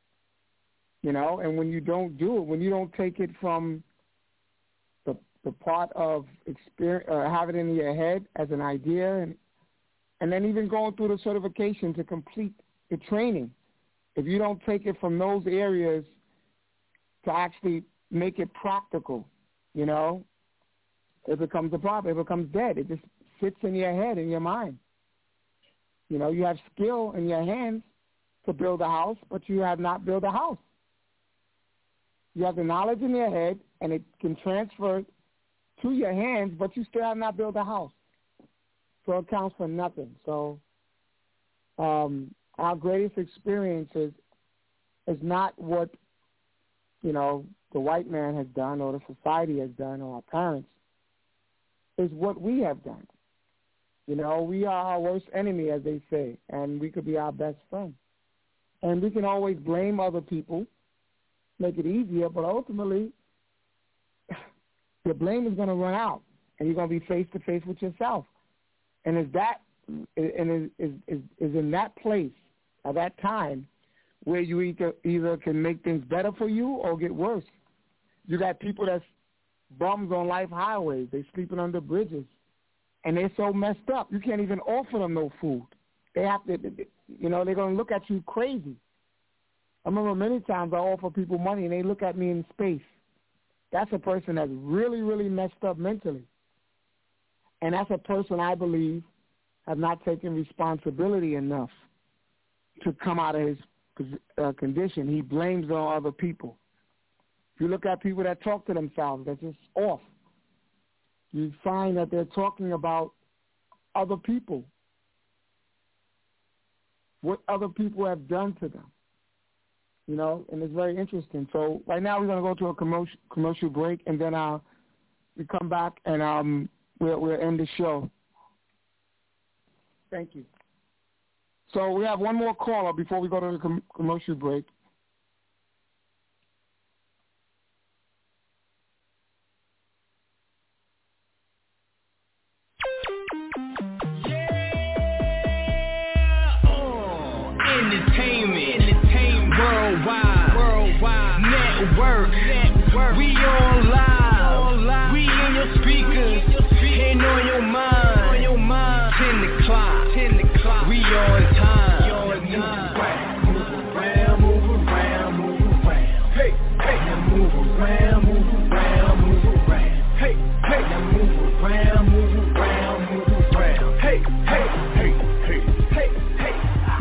You know, and when you don't do it, when you don't take it from the the part of experience, uh, have it in your head as an idea, and and then even going through the certification to complete the training, if you don't take it from those areas to actually make it practical, you know, it becomes a problem. It becomes dead. It just sits in your head, in your mind. You know, you have skill in your hands to build a house, but you have not built a house. You have the knowledge in your head, and it can transfer to your hands, but you still have not built a house. So it counts for nothing. So um, our greatest experiences is not what, you know, the white man has done or the society has done or our parents. It's what we have done. You know, we are our worst enemy, as they say, and we could be our best friend. And we can always blame other people, make it easier, but ultimately your blame is going to run out, and you're going to be face-to-face with yourself. And is that and is, is, is in that place at that time where you either, either can make things better for you or get worse. You got people that's bums on life highways. They sleeping under bridges, and they're so messed up. You can't even offer them no food. They have to, you know, they're going to look at you crazy. I remember many times I offer people money, and they look at me in space. That's a person that's really, really messed up mentally. And that's a person I believe has not taken responsibility enough to come out of his uh, condition. He blames it on other people. If you look at people that talk to themselves, they're just off. You find that they're talking about other people, what other people have done to them. You know, and it's very interesting. So right now we're going to go to a commercial, commercial break, and then uh, we come back and um, we'll, we'll end the show. Thank you. So we have one more caller before we go to the com- commercial break. entertainment, entertainment, worldwide, worldwide, network, network. We on live, we in your speakers, and on your mind, on your mind. Ten o'clock, ten o'clock. We on time, we on time. Move around, move around, move around. Hey, hey, now move around, move around, move around. Hey, hey, now move around, move around, move around. Hey, hey, hey, hey, hey,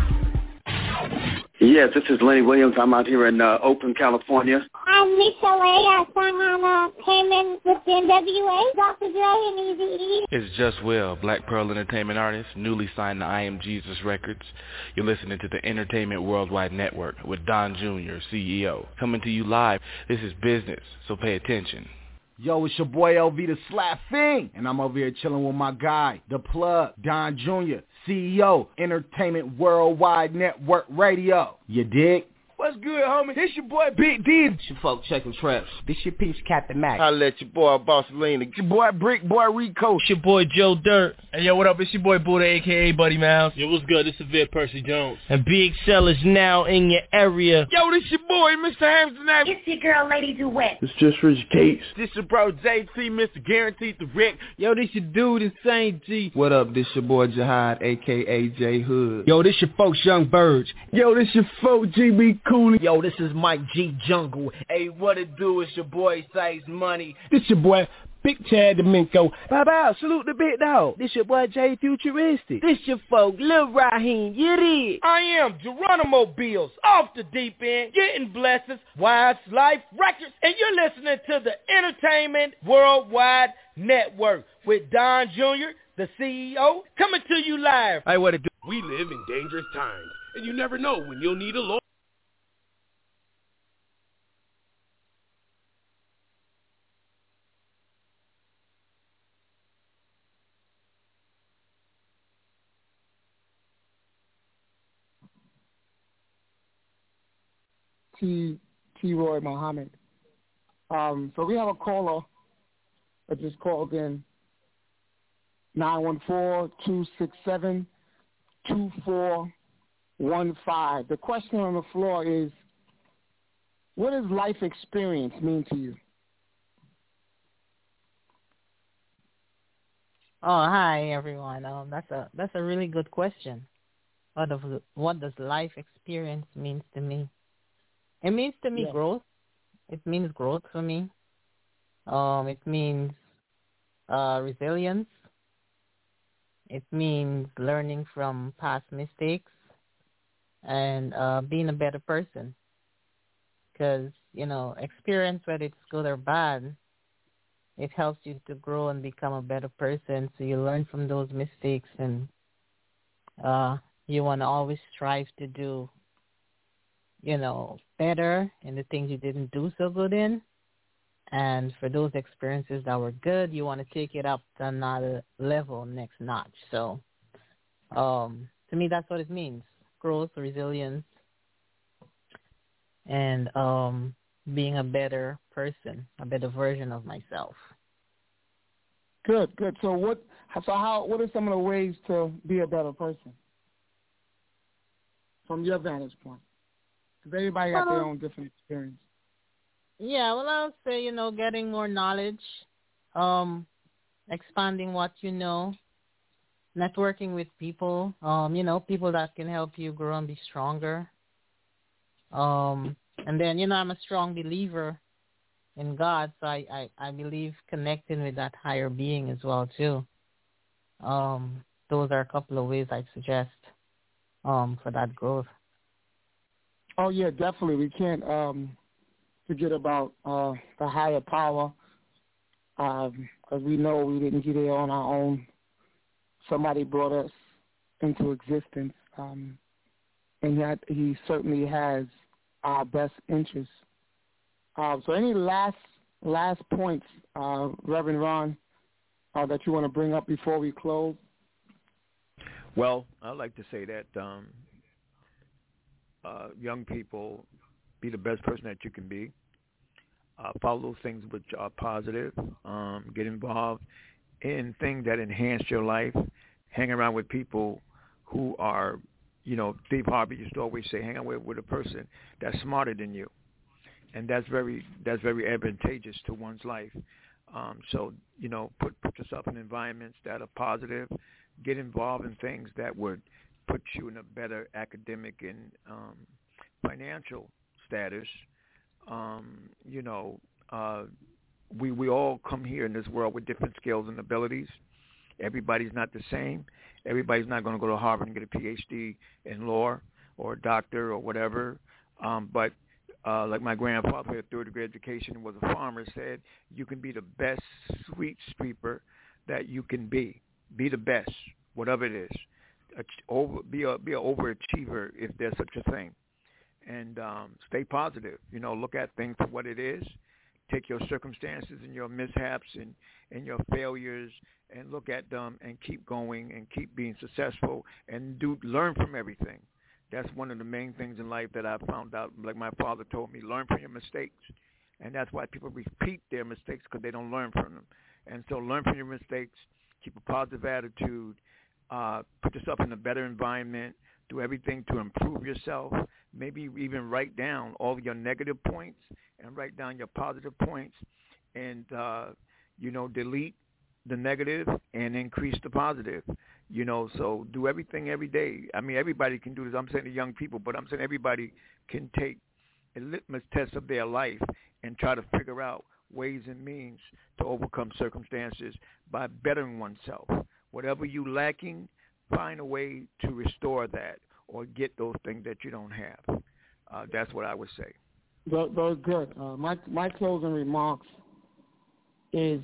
hey. Yes, this is Lenny Williams. I'm out here in uh, Oakland, California. I'm Lisa Lay. I sang on uh, Payment with the N W A, Doctor Dre, and Eazy-E. It's Just Will, Black Pearl Entertainment artist, newly signed to I Am Jesus Records. You're listening to the Entertainment Worldwide Network with Don Junior, C E O. Coming to you live. This is business, so pay attention. Yo, it's your boy L V the Slap Fiend, and I'm over here chilling with my guy, the plug, Don Junior, C E O, Entertainment Worldwide Network Radio. You dig? What's good, homie? This your boy Big D. It's your folk checking traps. This your piece, Captain Mac. Holla at your boy Boss Lena. It's your boy Brick Boy Rico. It's your boy Joe Dirt. Hey, yo, what up? It's your boy Buddha, a k a. Buddy Mouse. Yo, what's good? This is Vid Percy Jones. And Big Cell is now in your area. Yo, this your boy, Mister Hamilton. It's your girl, Lady Duet. It's just Rich Gates. This your bro, J T, Mister Guaranteed the Rick. Yo, this your dude, Insane G. What up? This your boy Jihad, a k a. J Hood. Yo, this your folks Young Birds. Yo, this your folk G B Cooley. Yo, this is Mike G Jungle. Hey, what it do? It's your boy Size Money. This your boy Big Chad Domingo. Bow bow, salute the big dog. This your boy Jay Futuristic. This your folk Lil Raheem. You dig? I am Geronimo Bills, off the deep end, getting blessings, Wise Life Records, and you're listening to the Entertainment Worldwide Network with Don Junior, the C E O, coming to you live. Hey, what it do? We live in dangerous times, and you never know when you'll need a lawyer. T. T. Roy Muhammad. Um, so we have a caller that just called in, nine one four, two six seven, two four one five. The question on the floor is, what does life experience mean to you? Oh, hi, everyone. Um, that's a that's a really good question. What, of, what does life experience mean to me? It means to me yeah. growth. It means growth for me. Um, it means uh, resilience. It means learning from past mistakes and uh, being a better person. Because, you know, experience, whether it's good or bad, it helps you to grow and become a better person. So you learn from those mistakes, and uh, you want to always strive to do, you know, better in the things you didn't do so good in. And for those experiences that were good, you want to take it up to another level, next notch. So um, to me, that's what it means. Growth, resilience, and um, being a better person, a better version of myself. Good, good. So what, so how, what are some of the ways to be a better person from your vantage point? Because everybody got their own different experience. Yeah, well, I would say, you know, getting more knowledge, um, expanding what you know, networking with people, um, you know, people that can help you grow and be stronger. Um, and then, you know, I'm a strong believer in God, so I, I, I believe connecting with that higher being as well, too. Um, those are a couple of ways I'd suggest um, for that growth. Oh, yeah, definitely. We can't um, forget about uh, the higher power, because um, we know we didn't get there on our own. Somebody brought us into existence, um, and yet he certainly has our best interests. Uh, so any last last points, uh, Reverend Ron, uh, that you want to bring up before we close? Well, I'd like to say that um, uh, young people, be the best person that you can be. Uh, follow those things which are positive. Um, get involved in things that enhance your life. Hang around with people who are you know, Steve Harvey used to always say, hang out with, with a person that's smarter than you. And that's very that's very advantageous to one's life. Um, so, you know, put, put yourself in environments that are positive. Get involved in things that would put you in a better academic and um, financial status. Um, you know, uh, we we all come here in this world with different skills and abilities. Everybody's not the same. Everybody's not going to go to Harvard and get a P H D in law or a doctor or whatever. Um, but uh, like my grandfather, who had a third degree education and was a farmer, said, you can be the best sweet sweeper that you can be. Be the best, whatever it is. Over, be a be an overachiever if there's such a thing. And um, stay positive. You know, look at things for what it is. Take your circumstances and your mishaps and, and your failures and look at them and keep going and keep being successful and do learn from everything. That's one of the main things in life that I found out, like my father told me, learn from your mistakes. And that's why people repeat their mistakes, because they don't learn from them. And so learn from your mistakes, keep a positive attitude, uh, put yourself in a better environment, do everything to improve yourself, maybe even write down all of your negative points and write down your positive points and, uh, you know, delete the negative and increase the positive, you know, so do everything every day. I mean, everybody can do this. I'm saying to young people, but I'm saying everybody can take a litmus test of their life and try to figure out ways and means to overcome circumstances by bettering oneself. Whatever you lacking, find a way to restore that or get those things that you don't have. Uh, that's what I would say. Very, very good. Uh, my my closing remarks is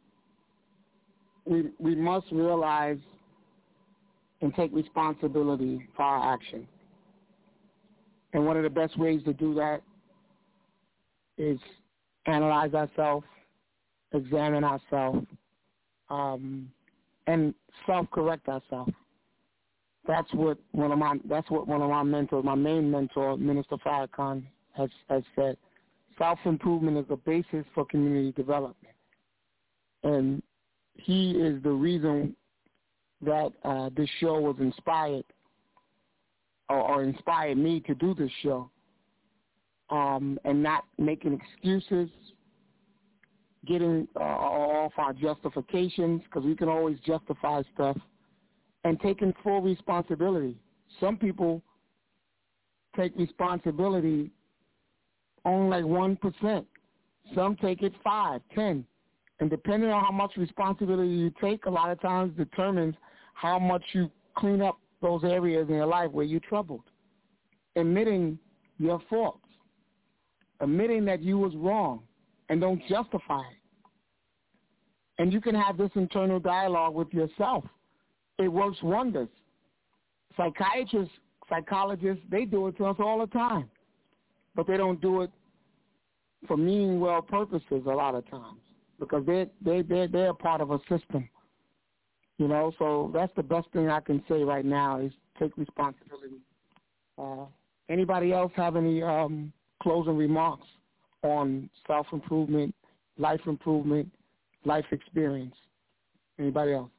we we must realize and take responsibility for our actions. And one of the best ways to do that is analyze ourselves, examine ourselves, um, and self-correct ourselves. That's what one of my that's what one of my mentors, my main mentor, Minister Farrakhan, has has said. Self-improvement is the basis for community development, and he is the reason that uh, this show was inspired, or, or inspired me to do this show, um, and not making excuses, getting uh, off our justifications, because we can always justify stuff, and taking full responsibility. Some people take responsibility only like one percent. Some take it five, ten. And depending on how much responsibility you take, a lot of times determines how much you clean up those areas in your life where you're troubled. Admitting your faults. Admitting that you was wrong, and don't justify it. And you can have this internal dialogue with yourself. It works wonders. Psychiatrists, psychologists, they do it to us all the time. But they don't do it for meaning well purposes a lot of times, because they they they they're part of a system, you know. So that's the best thing I can say right now is take responsibility. Uh, anybody else have any um, closing remarks on self-improvement, life improvement, life experience? Anybody else?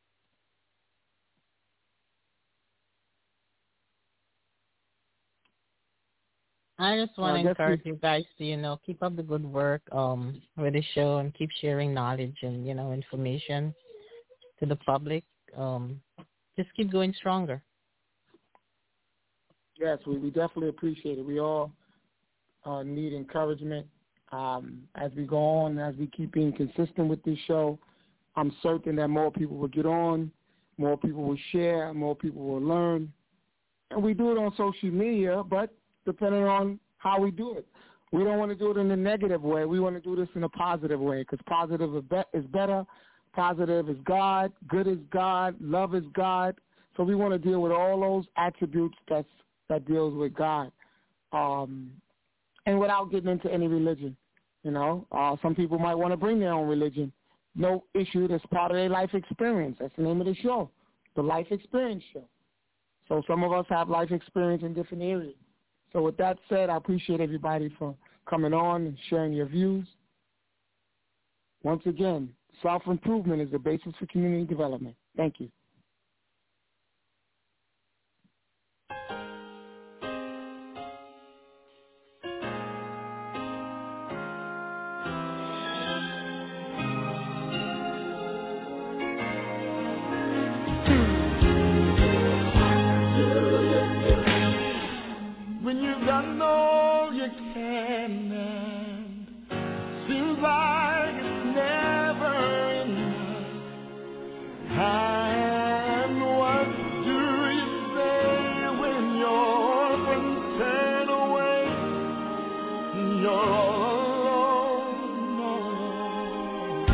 I just want to encourage you guys to, you know, keep up the good work um, with the show and keep sharing knowledge and, you know, information to the public. Um, just keep going stronger. Yes, we, we definitely appreciate it. We all uh, need encouragement um, as we go on, as we keep being consistent with this show. I'm certain that more people will get on, more people will share, more people will learn. And we do it on social media, but depending on how we do it. We don't want to do it in a negative way. We want to do this in a positive way, because positive is, be- is better. Positive is God. Good is God. Love is God. So we want to deal with all those attributes that's, that deals with God, um, and without getting into any religion. You know, uh, some people might want to bring their own religion. No issue. That's part of their life experience. That's the name of the show, the Life Experience Show. So some of us have life experience in different areas. So with that said, I appreciate everybody for coming on and sharing your views. Once again, self-improvement is the basis for community development. Thank you. And what do you say when your friends turn away? You're all alone, all alone.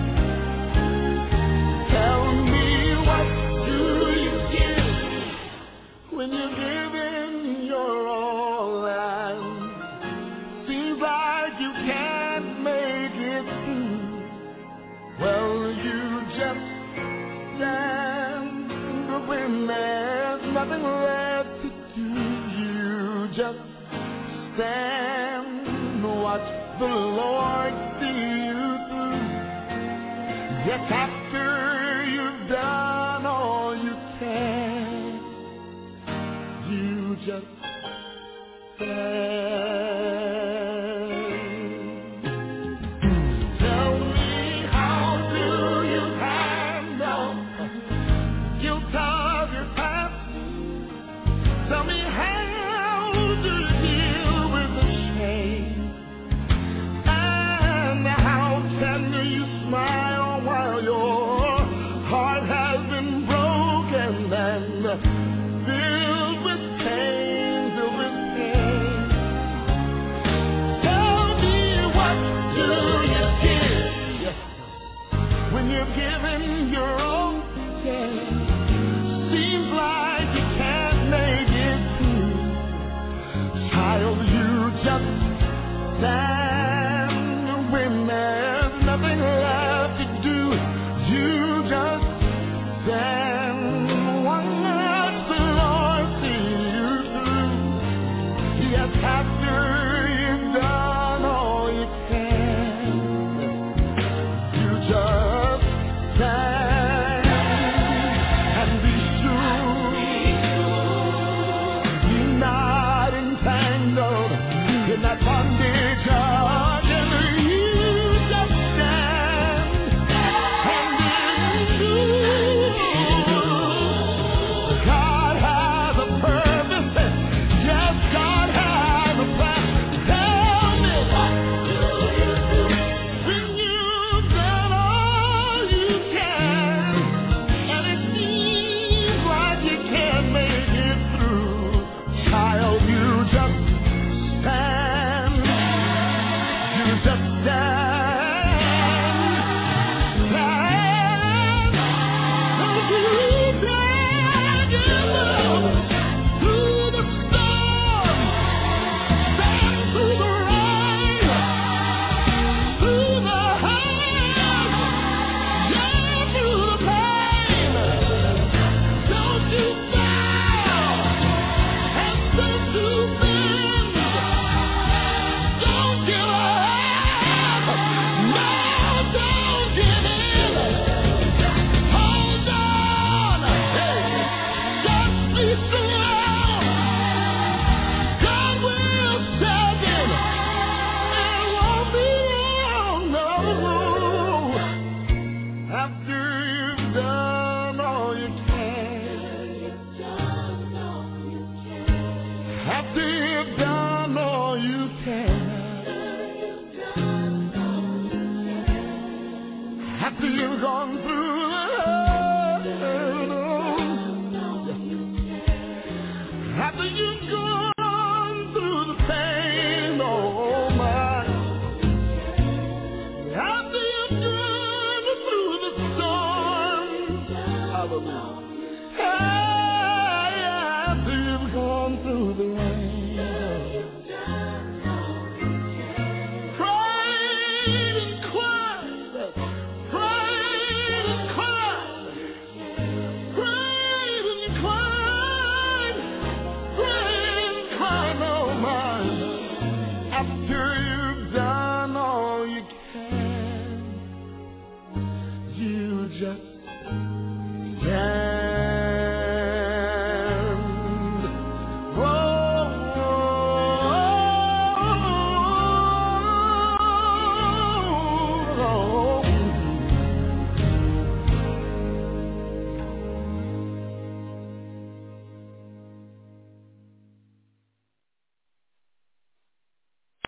Tell me, what do you give when you're giving your all and seems like you can't make it through? Well, you just stand when there's nothing left to do. You just stand, watch the Lord see you through. Yes, after you've done all you can, you just stand. Tell me, how do you handle guilt of your past? Tell me, how do you deal with the shame? And how tender you smile while your heart has been broken and filled with pain, filled with pain. Tell me, what do you give when you're giving your all? Yeah. Seems like you can't make it through. Child, you just stand when there's nothing left to do. You just stand, watch the Lord see you through. Yes, after you've done all you can, you just stand and be sure you're not entangled in that bondage again. You just stand and be sure God has a purpose. Yes, God has a plan. Tell me, what do you do when you've done all you can, and it seems like you can't make it through? Child, you just stand. You just stand. Stand. Don't you dare give up through the storm. Stand through the rain, through the hurt, yeah, through the pain. Don't you bow and don't you bend. Don't give up. No, don't give in. Hold on. Hey, just be strong. God will step in. It won't be long, no. After you've done all you can. After you've done all you can. After you've gone through the hurt. After you've gone through the pain, oh my. After you've gone through the storm. Hallelujah.